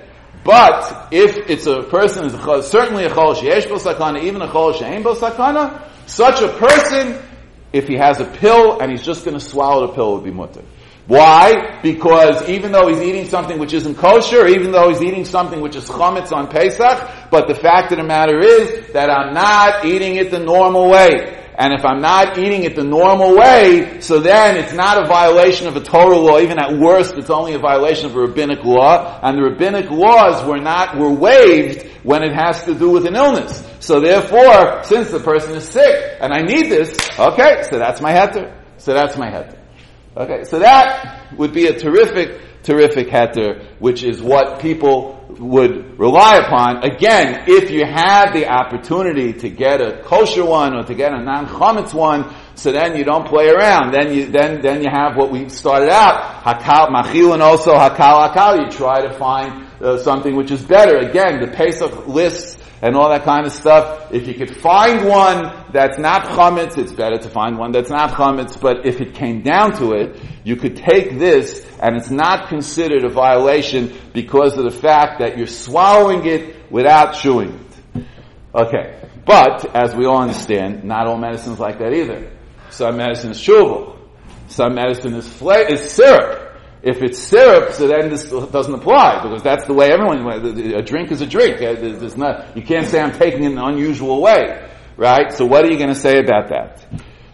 But if it's a person, certainly a chola she'esh bo sakana, even a chola she'ein bo sakana, such a person, if he has a pill and he's just going to swallow the pill, would be mutter. Why? Because even though he's eating something which isn't kosher, even though he's eating something which is chametz on Pesach, but the fact of the matter is that I'm not eating it the normal way. And if I'm not eating it the normal way, so then it's not a violation of a Torah law. Even at worst, it's only a violation of a rabbinic law. And the rabbinic laws were not, were waived when it has to do with an illness. So therefore, since the person is sick, and I need this, okay, so that's my heter. So that's my heter. Okay, so that would be a terrific, terrific heter, which is what people would rely upon. Again, if you had the opportunity to get a kosher one or to get a non-chametz one, so then you don't play around. Then you, then, then you have what we started out, hakal, machil, and also hakal, hakal. You try to find uh, something which is better. Again, the Pesach lists and all that kind of stuff. If you could find one that's not chametz, it's better to find one that's not chametz. But if it came down to it, you could take this, and it's not considered a violation because of the fact that you're swallowing it without chewing it. Okay. But, as we all understand, not all medicine is like that either. Some medicine is chewable. Some medicine is fla- is syrup. If it's syrup, so then this doesn't apply, because that's the way everyone, a drink is a drink. There's not, you can't say I'm taking it in an unusual way, right? So what are you going to say about that?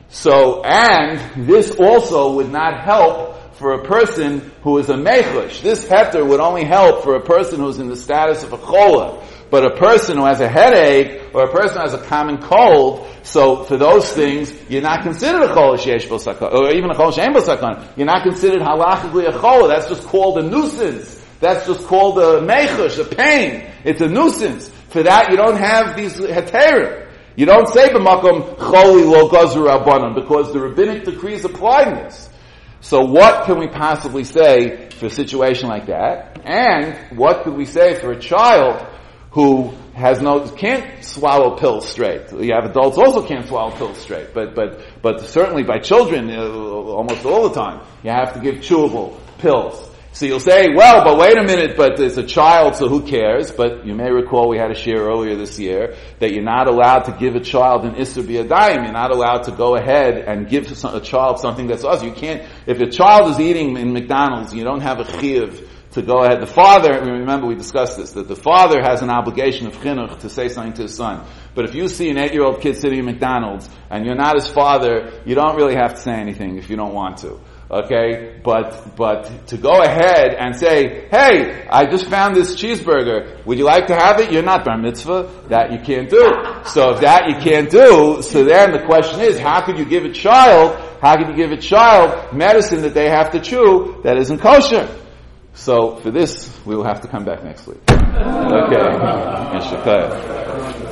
So, and this also would not help for a person who is a mechush. This heter would only help for a person who's in the status of a chola. But a person who has a headache, or a person who has a common cold, so for those things, you're not considered a chola she'esh bo sakana, or even a chola she'ein bo sakana. You're not considered halachically a chola. That's just called a nuisance. That's just called a mechush, a pain. It's a nuisance. For that, you don't have these heterim. You don't say b'makom choli lo gazur rabbanon, because the rabbinic decrees apply in this. So what can we possibly say for a situation like that? And what could we say for a child who has no, can't swallow pills straight? You have adults also can't swallow pills straight, but, but, but certainly by children, uh, almost all the time, you have to give chewable pills. So you'll say, well, but wait a minute, but it's a child, so who cares? But you may recall we had a share earlier this year that you're not allowed to give a child an Isser B'Yadayim. You're not allowed to go ahead and give a child something that's us. You can't, if a child is eating in McDonald's, you don't have a chiyuv to go ahead. The father, remember we discussed this, that the father has an obligation of chinuch to say something to his son. But if you see an eight-year-old kid sitting in McDonald's and you're not his father, you don't really have to say anything if you don't want to. Okay? But, but to go ahead and say, hey, I just found this cheeseburger. Would you like to have it? You're not bar mitzvah. That you can't do. So if that you can't do, so then the question is, how could you give a child, how could you give a child medicine that they have to chew that isn't kosher? So for this, we will have to come back next week. Okay.